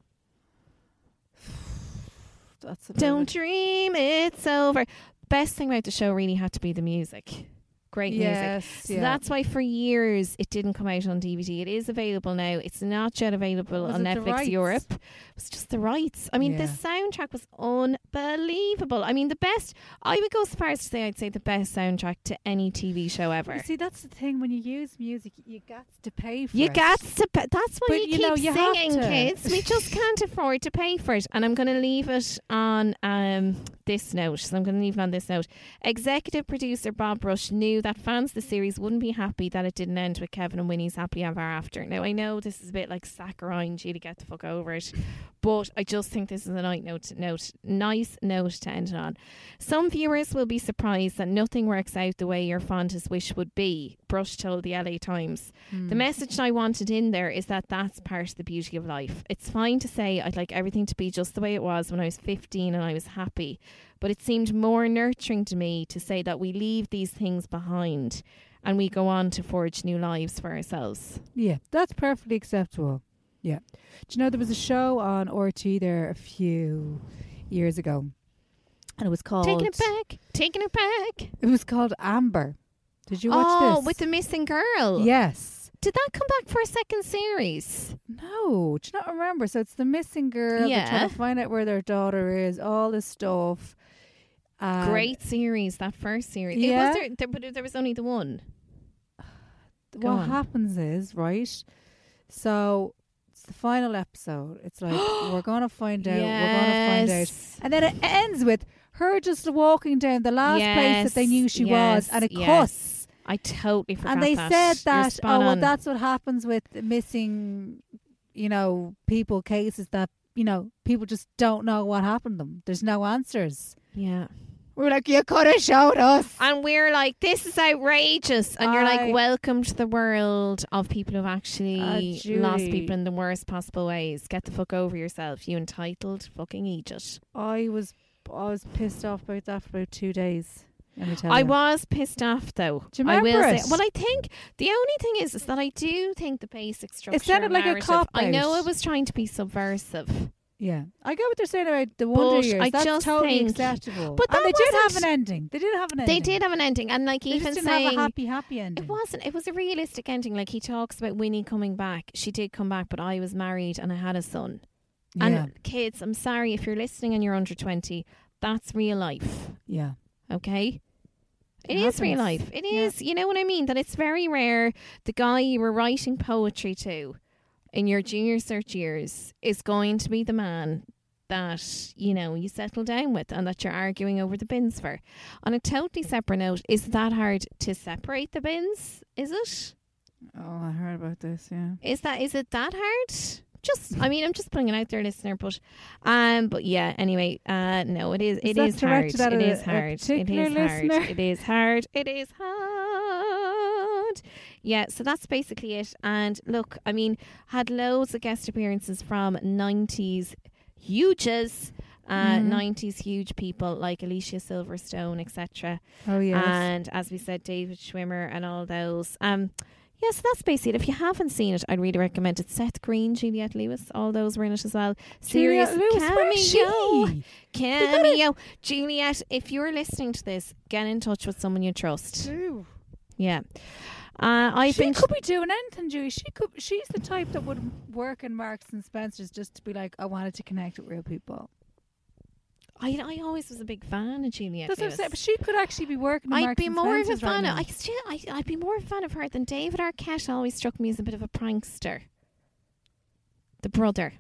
That's a bit
Don't
of a-
dream it's over. Best thing about the show really had to be the music. Great music.
Yes,
So
yeah.
that's why for years it didn't come out on D V D. It is available now. It's not yet available
Was
on
it the
Netflix
rights?
Europe. It was just the rights. I mean, the
Yeah.
soundtrack was unbelievable. I mean, the best, I would go so far as to say I'd say the best soundtrack to any T V show ever.
You see, that's the thing. When you use music, you got to pay for
You
it.
got to pay. That's why
But,
you
you
keep
know, you have
singing,
to.
kids. We just can't afford to pay for it. And I'm going to leave it on um, this note. So I'm going to leave it on this note. Executive producer Bob Rush knew that fans of the series wouldn't be happy that it didn't end with Kevin and Winnie's happily ever after. Now, I know this is a bit like saccharine, G, to get the fuck over it. But I just think this is a nice note, note, nice note to end it on. Some viewers will be surprised that nothing works out the way your fondest wish would be, Brush told the L A Times.
Hmm.
The message I wanted in there is that that's part of the beauty of life. It's fine to say I'd like everything to be just the way it was when I was fifteen and I was happy, but it seemed more nurturing to me to say that we leave these things behind and we go on to forge new lives for ourselves.
Yeah, that's perfectly acceptable. Yeah. Do you know there was a show on R T there a few years ago, and it was called
Taking it back, taking it back.
It was called Amber. Did you watch
oh,
this?
with the missing girl.
Yes.
Did that come back for a second series?
No, do you not remember? So it's the missing girl.
Yeah.
They're trying to find out where their daughter is. All this stuff. And
Great series, that first series. It
Yeah.
was there, there, but there was only the one. Go
What
on.
happens is, right? So it's the final episode. It's like we're gonna find out. We're gonna find out.
Yes.
And then it ends with her just walking down the last place that they knew she
Yes,
was, and a
yes,
cuss.
I totally forgot
And they
that.
said
You're
that,
spot
oh, well,
on.
that's what happens with missing, you know, people cases that, you know, people just don't know what happened to them. There's no answers.
Yeah.
We're like, you could have showed us.
And we're like, this is outrageous. And you're
I-
like, welcome to the world of people who've actually
Ah,
lost
Julie.
people in the worst possible ways. Get the fuck over yourself, you entitled fucking idiot.
I was, I was pissed off about that for about two days. Let me tell
I
you.
was pissed off though.
Do you
I will
remember
say.
it?
Well, I think the only thing is, is that I do think the basic structure.
sounded
and
like a
narrative-
cop-out.
I know it was trying to be subversive.
Yeah, I get what they're saying about the Wonder
But
Years.
I
That's
just
totally
think-
acceptable.
But
and
that
they did have
wasn't-
an ending. They did have an ending.
They did have an ending, and like
They
even
just didn't
saying
have a happy, happy ending.
it wasn't. It was a realistic ending. Like he talks about Winnie coming back. She did come back, but I was married and I had a son.
Yeah,
And kids, I'm sorry if you're listening and you're under twenty. That's real life.
yeah.
Okay. It
It
is real
happens.
life. It
Yeah.
is. You know what I mean? That it's very rare. The guy you were writing poetry to in your junior cert years is going to be the man that, you know, you settle down with and that you're arguing over the bins for. On a totally separate note, is it that hard to separate the bins? Is it?
Oh, I heard about this. Yeah.
Is that is it that hard? Just, I mean, I'm just putting it out there, listener. But, um, but yeah. Anyway, uh, no, it is.
Is
It
that
is hard.
directed at
It
a-
is
a
hard. It
particular
is hard.
listener?
It is hard. It is hard. Yeah. So that's basically it. And look, I mean, had loads of guest appearances from nineties huges. Uh,
Mhm.
nineties huge people like Alicia Silverstone, et cetera.
Oh yes.
And as we said, David Schwimmer and all those. Um, yeah, so that's basically it. If you haven't seen it, I'd really recommend it. Seth Green, Juliette Lewis, all those were in it as well. Serious
Juliette Lewis, where is
cameo.
she?
Cameo. Juliette, if you're listening to this, get in touch with someone you trust.
Ooh.
Yeah. Uh, I've
She
been.
could be doing anything, Julie. She could. She's the type that would work in Marks and Spencer's just to be like, I wanted to connect with real people.
I, I always was a big fan of Juliette
That's what I'm
Lewis.
saying. But she could actually be working in
I'd
Marks
be
and
more of a
Spencer's right
fan
now.
of. I still, I, I'd be more of a fan of her than David Arquette. Always struck me as a bit of a prankster. The brother,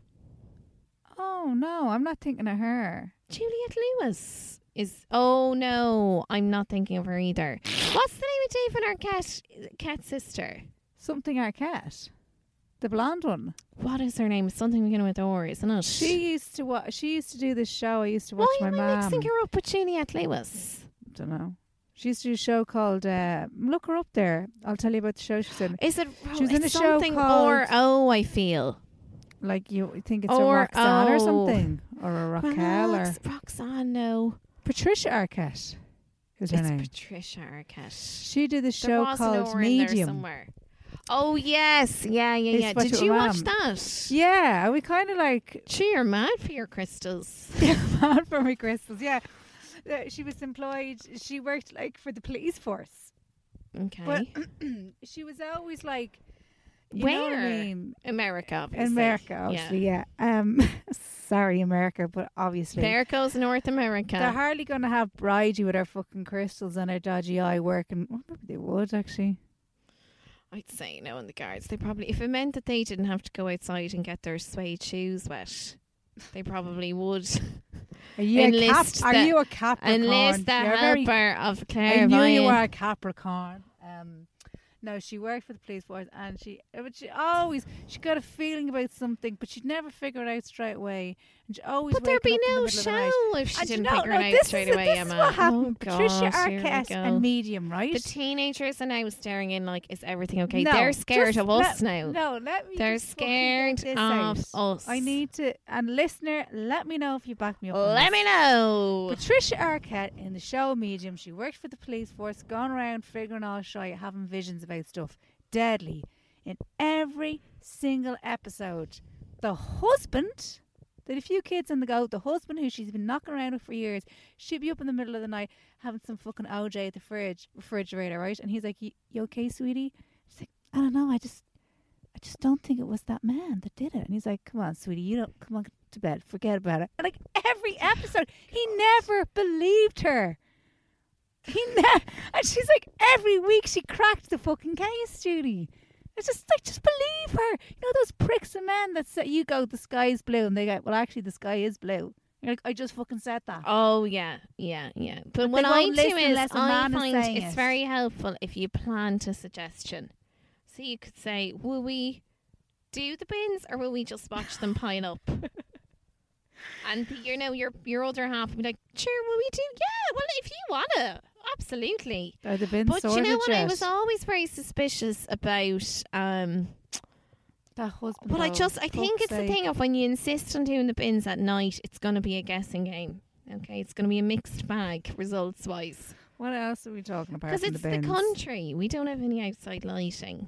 Oh no, I'm not thinking of her.
Juliette Lewis is. Oh no, I'm not thinking of her either. What's the name of David Arquette? Arquette's sister.
Something Arquette, the blonde one.
What is her name? It's something beginning with O, isn't it?
She used to watch. She used to do this show. I used to watch
Why
my
am I
mum.
mixing her up with Juliette Lewis?
Don't know. She used to do a show called. Uh, look her up there. I'll tell you about the show she's in.
Is it?
She was
it's
in a show
something
called-
or oh, I feel.
Like you think it's
Or-
a Roxanne or
oh.
something, or a Raquel, or
Rox- Roxanne, no.
Patricia Arquette. Is her
It's
name?
Patricia Arquette.
She did a
There
show
was an
called
O in there
Medium.
somewhere. Oh yes, yeah, yeah,
It's
yeah.
what
Did
your
you watch
mum-
that?
Yeah, we kind of like
Gee, you're mad for your crystals.
mad for my crystals. Yeah, Uh, she was employed. She worked like for the police force,
Okay.
but she was always like, you know what I
Where?
mean?
America, obviously.
America, obviously. Yeah. Um, sorry, America, but obviously.
There goes North America.
They're hardly going to have Bridie with her fucking crystals and her dodgy eye working. Well, maybe they would actually.
I'd say no in the guards. They probably, if it meant that they didn't have to go outside and get their suede shoes wet, they probably would
Are you, a, cap-
Enlist
are
the-
you a Capricorn?
enlist the
You're very-
helper of
I
Claire
knew you
Ryan.
were a Capricorn. Um, no, she worked for the police force, and she, but she always she got a feeling about something, but she'd never figure it out straight away. And she always.
But there'd
waking
be
up in the
no
middle of the night.
show if she
And you
didn't
know,
figure
no,
it out
this
straight
is,
away,
This
Emma.
is what happened.
Oh,
Patricia
gosh, here we
Arquette
go.
and Medium, right?
The teenagers are now staring in like, is everything okay?
No,
They're scared
just
of us
let-
now.
No, let me.
They're
just fucking get
scared
this
of
out.
us.
I need to, and listener, let me know if you back me up. on
Let
this.
me know.
Patricia Arquette in the show Medium, she worked for the police force, gone around figuring all shy, having visions about stuff. Deadly. In every single episode. The husband, they had a few kids on the go, the husband who she's been knocking around with for years, she'd be up in the middle of the night having some fucking O J at the fridge, refrigerator, right? And he's like, you, you okay, sweetie? She's like, I don't know, I just I just don't think it was that man that did it. And he's like, come on, sweetie, you don't, come on to bed, forget about it. And like every episode, he never believed her. He ne- and she's like, every week she cracked the fucking case, Judy. It's just like, just believe her. You know those pricks of men that say, you go, the sky's blue, and they go, well, actually, the sky is blue. You're like, I just fucking said that.
Oh yeah, yeah, yeah. But,
But
what
they
I
won't
do
listen
is
unless a
I
man is
find
saying
it's
it.
very helpful if you plant a suggestion. So you could say, will we do the bins or will we just watch them pile up? And the, you know, your your other half would be like, sure, will we do? Yeah, well, if you wanna, absolutely.
Are they been
But you
sorted
know what? I
yet?
was always very suspicious about. Um,
That husband.
well, I
though,
just I think
fuck's
it's the
sake.
thing of when you insist on doing the bins at night, it's going to be a guessing game. Okay, it's going to be a mixed bag results wise.
What else are we talking about?
Because
in
it's
the,
the,
bins?
country. We don't have any outside lighting.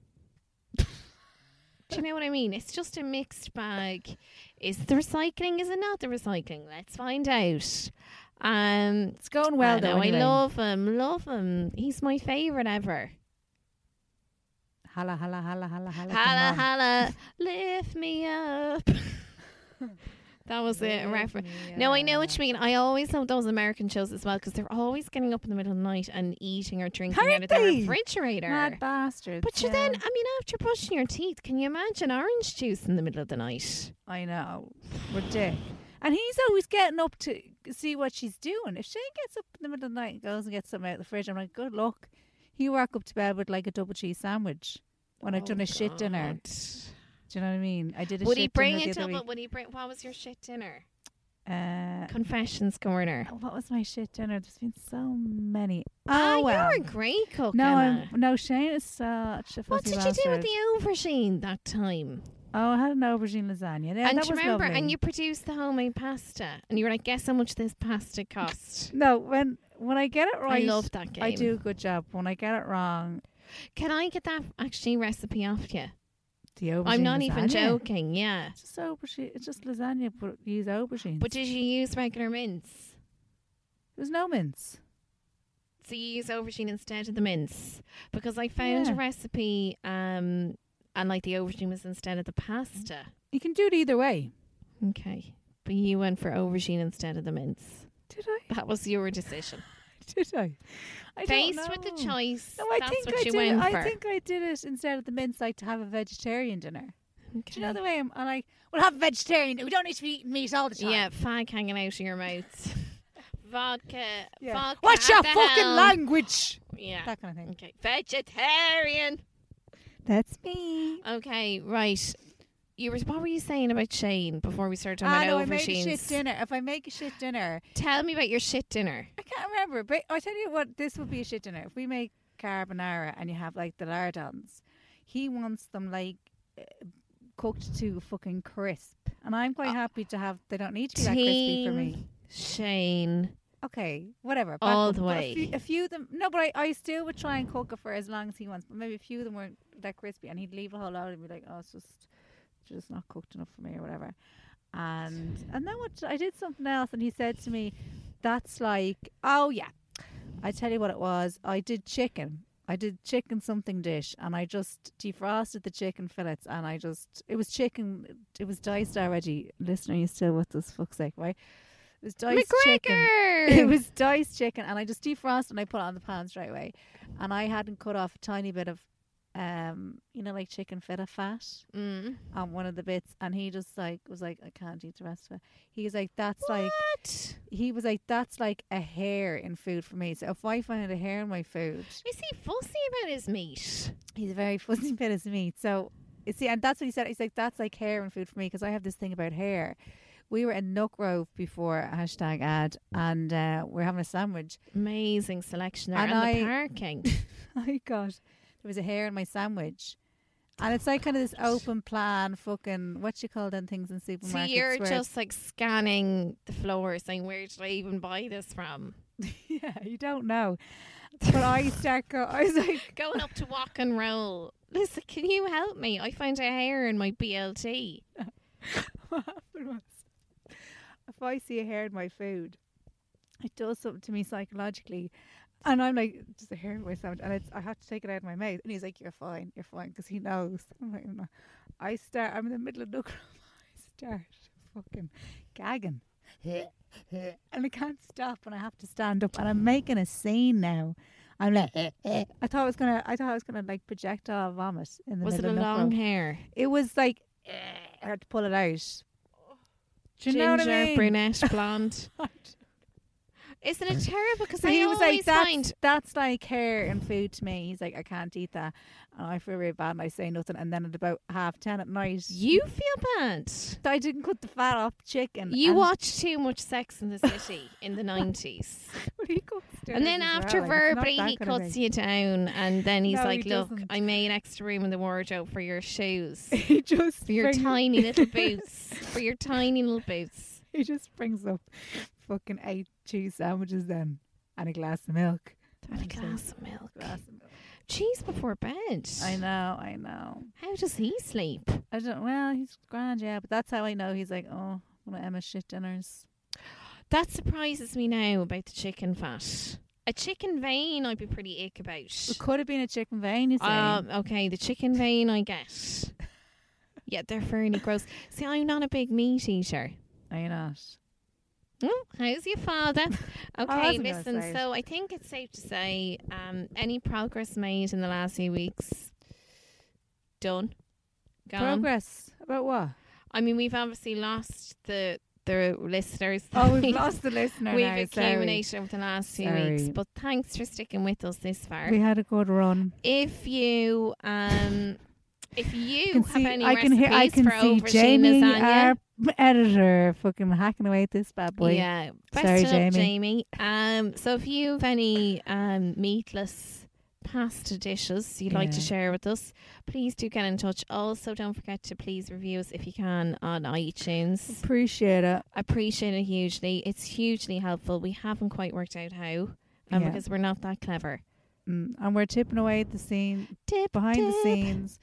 Do you know what I mean? It's just a mixed bag. Is the recycling? Is it not the recycling? Let's find out. Um,
It's going well
I
though.
know,
Anyway.
I love him. Love him. He's my favourite ever.
Holla, holla, holla, holla, holla.
Holla,
come on.
holla, lift me up. That was it, a
Lift
reference.
me
No, I know what
up.
you mean. I always love those American shows as well because they're always getting up in the middle of the night and eating or drinking
Aren't
out of their
they?
refrigerator.
Mad bastards.
But you
yeah.
then, I mean, after brushing your teeth, can you imagine orange juice in the middle of the night?
I know. Ridiculous. And he's always getting up to see what she's doing. If Shane gets up in the middle of the night and goes and gets something out of the fridge, I'm like, good luck. He woke up to bed with like a double cheese sandwich when I'd done a shit dinner. Do you know what I mean? I did a
Would
shit
he bring
dinner
it
the other
up?
week.
Would he bring? What was your shit dinner?
Uh,
Confessions corner.
what was my shit dinner? There's been so many.
Ah,
Oh, well.
you're a great cook.
No,
Emma.
I'm, no, Shane is such a
What
fussy
did you do with
bastard.
the aubergine that time?
Oh, I had an aubergine lasagna. Yeah,
and
that
do you
was
remember?
lovely.
And you produced the homemade pasta, and you were like, "Guess how much this pasta cost?"
No, when when I get it right,
I love that game.
I do a good job. When I get it wrong,
Can I get that actually recipe off you?
the aubergine
I'm not even
lasagna.
joking. Yeah.
It's just aubergine. It's just lasagna, but use aubergines.
But did you use regular mince?
there's no mince.
So you use aubergine instead of the mince, because I found
Yeah.
a recipe, um, and like the aubergine was instead of the pasta.
You can do it either way.
Okay, but you went for aubergine instead of the mince.
Did I?
That was your decision.
Did I? I
Faced
don't
with the
know.
choice,
No, I
that's
think
what
I
you
did.
went
I
for.
think I did it instead of the mince, like to have a vegetarian dinner.
Okay.
Do you know the way I'm, I'm like, we'll have a vegetarian. We don't need to be eating meat all the time.
Yeah, fag hanging out of your mouth. Vodka.
Yeah.
Vodka.
What's
at
your
the
fucking
helm.
language?
Yeah.
That kind of thing.
Okay. Vegetarian.
That's me.
Okay, right. You were. What were you saying about Shane before we started talking
I know,
about
I made a shit
aubergines?
dinner. If I make a shit dinner,
Tell me about your shit dinner.
I can't remember, but I tell you what, this would be a shit dinner. If we make carbonara and you have like the lardons, he wants them like uh, cooked to fucking crisp, and I'm quite happy to have. They don't need to be that crispy for me.
Team Shane.
Okay, whatever. back
All
up.
the
But
way.
A few, a few of them. No, but I, I still would try and cook it for as long as he wants. But maybe a few of them weren't that crispy, and he'd leave a whole lot and be like, "Oh, it's just, just not cooked enough for me, or whatever." And and then what? I did something else, and he said to me, "That's like, oh yeah." I tell you what it was. I did chicken. I did chicken something dish, and I just defrosted the chicken fillets, and I just it was chicken. It was diced already. Listener, you still with us? Fuck's sake, right? It was diced chicken.
McGregor.
It was diced chicken, and I just defrosted and I put it on the pan straight away. And I hadn't cut off a tiny bit of, um, you know, like chicken feta fat
Mm.
on one of the bits. And he just like was like, I can't eat the rest of it. He was like, that's like,
What?
he was like, that's like a hair in food for me. So if I find a hair in my food,
Is he fussy about his meat?
he's a very fussy bit of meat. So you see, and that's what he said. He's like, that's like hair in food for me because I have this thing about hair. We were in Nook Grove before hashtag ad, and uh, we're having a sandwich.
Amazing selection there.
And
And,
I-
the parking.
I got there was a hair in my sandwich, and it's like kind of this open plan, fucking what you call them things in supermarkets.
So you're
where
just like scanning the floor saying, where did I even buy this from?
yeah, you don't know. But I start go. I was like,
Going up to walk and roll. Listen, can you help me? I found a hair in my B L T.
what happened was, if I see a hair in my food, it does something to me psychologically. And I'm like, just a hair in my sandwich, and it's, I have to take it out of my mouth. And he's like, "You're fine, you're fine," because he knows. I'm like, "No." I start. I'm in the middle of Nook Grove. I start fucking gagging, and I can't stop, and I have to stand up, and I'm making a scene now. I'm like, I thought I was gonna, I thought I was gonna like projectile vomit in the
Was it
middle
a
of Nook
long
Grove.
hair?
It was like, I had to pull it out. Do you know
Ginger,
what I mean?
brunette, blonde. Isn't it terrible? Because
So
I
he was like,
always
that's,
find
that's like hair and food to me. He's like, I can't eat that. And I feel really bad and I say nothing. And then at about half ten at night,
you feel bad.
I didn't cut the fat off the chicken.
You
and
watched too much Sex in the City in the nineties.
he cooks
And then
dinners as
after
well, like, it's not
verbally
that
he
kind of
cuts
thing.
you down, and then he's
No,
like,
he
look,
doesn't.
I made extra room in the wardrobe for your shoes.
He just
For your
brings-
tiny little boots. For your tiny little boots.
He just brings up fucking eight cheese sandwiches then and a glass of milk.
And a
And so-
glass of milk.
Glass of milk.
Cheese before bed.
I know, I know.
How does he sleep?
I don't. Well, he's grand, yeah, but that's how I know he's like, oh, one of Emma's shit dinners.
That surprises me now about the chicken fat. A chicken vein I'd be pretty ick about.
It could have been a chicken vein, you see.
Um, okay, the chicken vein I get. Yeah, they're fairly gross. See, I'm not a big meat eater.
Are you not?
Oh, how's your father?
I
Okay,
wasn't gonna
listen,
say it.
so I think it's safe to say um, any progress made in the last few weeks, done. Gone.
Progress about what?
I mean, we've obviously lost the the listeners.
Oh, we've lost the listener
We've
now. Sorry.
accumulated over the last few
Sorry.
weeks, but thanks for sticking with us this far.
We had a good run.
If you um, if you
Can
have
see,
any
I can
recipes
hear. I can
for
see
aubergine
Jamie,
lasagna,
our editor, fucking hacking away at this bad boy.
yeah, best
Sorry,
of luck,
Jamie.
Jamie. Um, so if you have any um meatless pasta dishes you'd like to
Yeah.
share with us, please do get in touch. Also, don't forget to please review us if you can on iTunes.
Appreciate it.
Appreciate it hugely. It's hugely helpful. We haven't quite worked out how, um,
Yeah.
because we're not that clever.
Mm. And we're tipping away at the scene,
Tip,
behind the
tip.
scenes,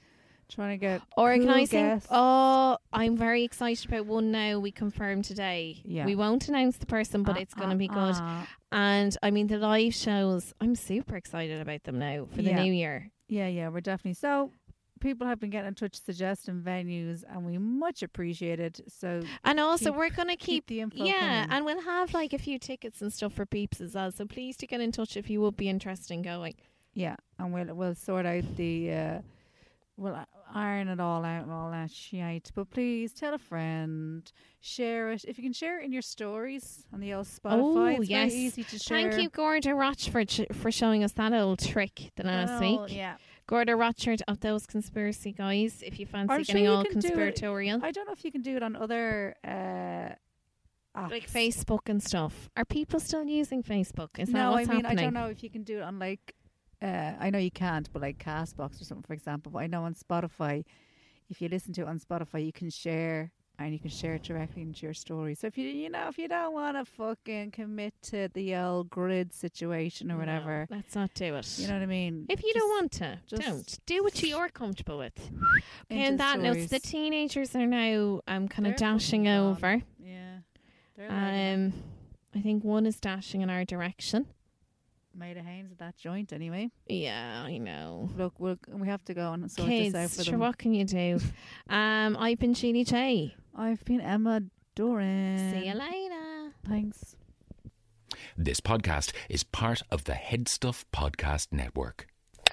Trying to get
Organising.
cool guests.
Oh, I'm very excited about one now. We confirmed today.
Yeah.
We won't announce the person, but
Uh,
it's going to
uh,
be good.
uh.
And I mean, the live shows, I'm super excited about them now for the
Yeah.
new year.
Yeah, yeah, we're definitely. So people have been getting in touch suggesting venues, and we much appreciate it. So
And also,
Keep-
we're going to
keep
keep,
the info
yeah,
coming.
and we'll have like a few tickets and stuff for peeps as well. So please do get in touch if you would be interested in going.
yeah, and we'll we'll sort out the uh, we'll uh, iron it all out and all that shite. But please tell a friend, share it. If you can share it in your stories on the old Spotify,
Oh,
it's
yes.
very easy to share.
Thank you, Gorda Rochford, for showing us that old trick the last
Oh,
week.
yeah.
Gorda Rochford of those conspiracy guys, if you fancy
I'm sure
getting
you
all
can do it.
conspiratorial.
I don't know if you can do it on other uh, apps.
Like Facebook and stuff. Are people still using Facebook? Is that
no,
what's
I mean
happening?
I don't know if you can do it on like uh, I know you can't, but like Castbox or something, for example. But I know on Spotify, if you listen to it on Spotify, you can share and you can share it directly into your story. So if you you know if you don't want to fucking commit to the old grid situation or
No,
whatever,
let's not do it.
you know what I mean.
If you
Just
don't want to,
just
don't. Do what you're comfortable with.
into
And
the
that note, the
stories.
teenagers are now um, kind of
They're fucking
dashing
gone.
over.
Yeah, they're like
Um, I think one is dashing in our direction.
Maida Haynes at that joint anyway.
Yeah, I know.
Look, we'll, we have to go and sort
Kids,
this out for
sure,
them.
what can you do? um, I've been Sheely J.
I've been Emma Doran.
See you later.
Thanks.
This podcast is part of the Head Stuff Podcast Network.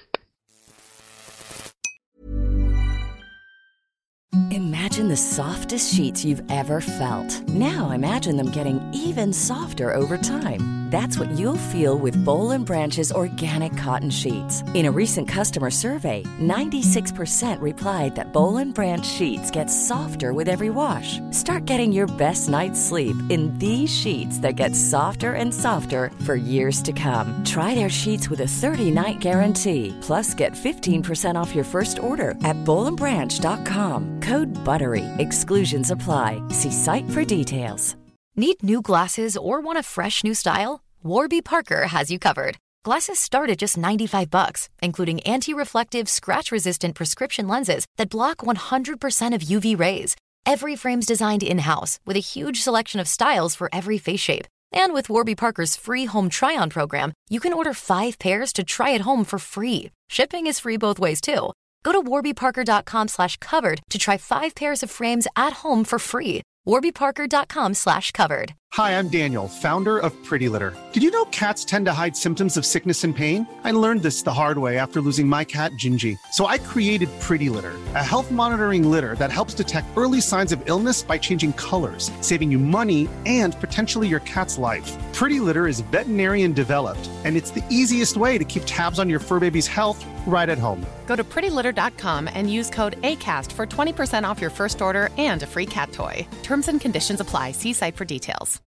Imagine the softest sheets you've ever felt. Now imagine them getting even softer over time. That's what you'll feel with Bowl and Branch's organic cotton sheets. In a recent customer survey, ninety-six percent replied that Bowl and Branch sheets get softer with every wash. Start getting your best night's sleep in these sheets that get softer and softer for years to come. Try their sheets with a thirty-night guarantee. Plus, get fifteen percent off your first order at bowl and branch dot com. Code BUTTERY. Exclusions apply. See site for details.
Need new glasses or want a fresh new style? Warby Parker has you covered. Glasses start at just ninety-five bucks, including anti-reflective, scratch-resistant prescription lenses that block one hundred percent of U V rays. Every frame's designed in-house with a huge selection of styles for every face shape. And with Warby Parker's free home try-on program, you can order five pairs to try at home for free. Shipping is free both ways, too. Go to warby parker dot com slash covered to try five pairs of frames at home for free. warby parker dot com slash covered.
Hi, I'm Daniel, founder of Pretty Litter. Did you know cats tend to hide symptoms of sickness and pain? I learned this the hard way after losing my cat, Gingy. So I created Pretty Litter, a health monitoring litter that helps detect early signs of illness by changing colors, saving you money and potentially your cat's life. Pretty Litter is veterinarian developed, and it's the easiest way to keep tabs on your fur baby's health right at home.
Go to pretty litter dot com and use code ACAST for twenty percent off your first order and a free cat toy. Terms and conditions apply. See site for details.